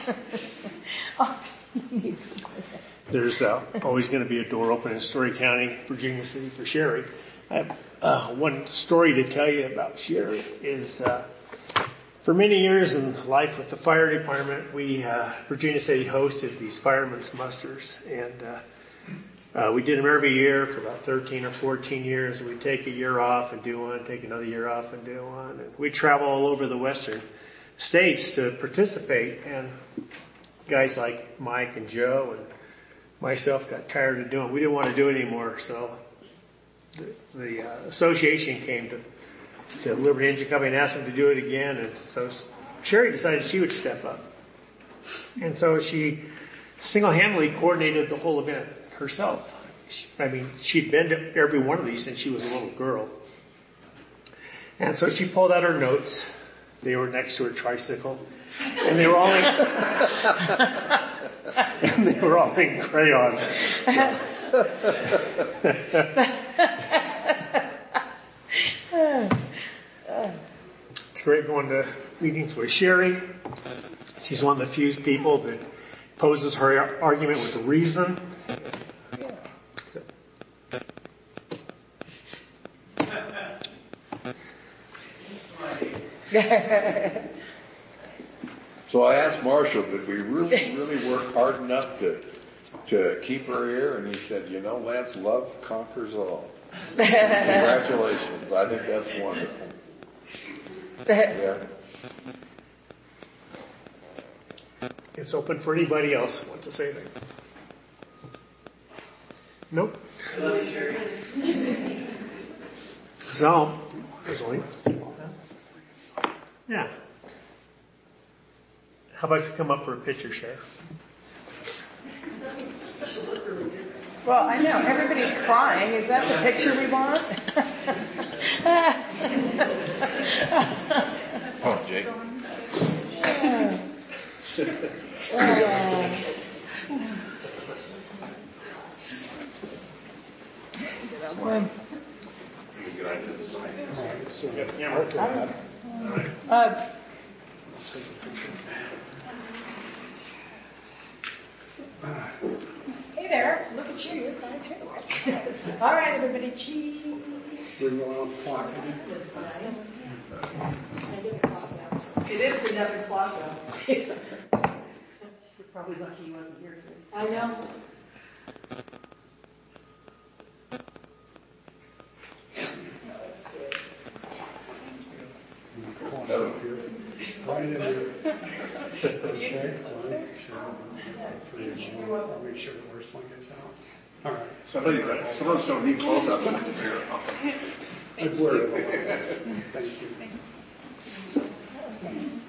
There's always going to be a door open in Story County, Virginia City for Sherry. I have one story to tell you about Sherry is for many years in life with the fire department, Virginia City hosted these firemen's musters, and we did them every year for about 13 or 14 years. We'd take a year off and do one, take another year off and do one. And we'd travel all over the western states to participate. And guys like Mike and Joe and myself got tired of doing it. We didn't want to do it anymore. So the association came to Liberty Engine Company and asked them to do it again. And so Sherry decided she would step up. And so she single-handedly coordinated the whole event herself. She'd been to every one of these since she was a little girl. And so she pulled out her notes. They were next to her tricycle. And they were all in crayons. So. It's great going to meetings with Sherry. She's one of the few people that poses her argument with reason. So I asked Marshall, did we really work hard enough to keep her here? And he said, Lance, love conquers all. Congratulations. I think that's wonderful. Yeah. It's open for anybody else who wants to say anything. Nope. So, there's only. Yeah. How about you come up for a picture, Sheriff? Well, I know, everybody's crying. Is that the picture we want? Oh, Jake. Hey there, look at you, you're fine too. All right, everybody, cheese. Bring around the clock. That's nice. It is the 11 o'clock though. You're probably lucky he wasn't here. I know. That's good. Right in there. Okay. Make sure the worst one gets out. All right. Some of us don't need close up. I'd worry about that. Thank you. That was nice.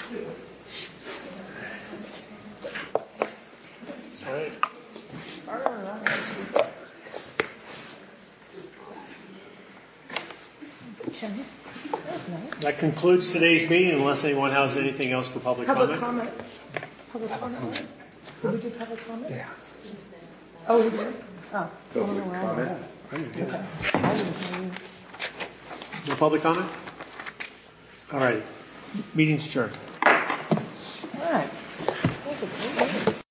All right. That was nice. That concludes today's meeting unless anyone has anything else for public Public comment. comment. Public comment. Did we do public comment? Yeah. Oh, we did? Oh. Public comment. Okay. I didn't hear you. No public comment? All right. Meeting's adjourned. All right. That was a great meeting.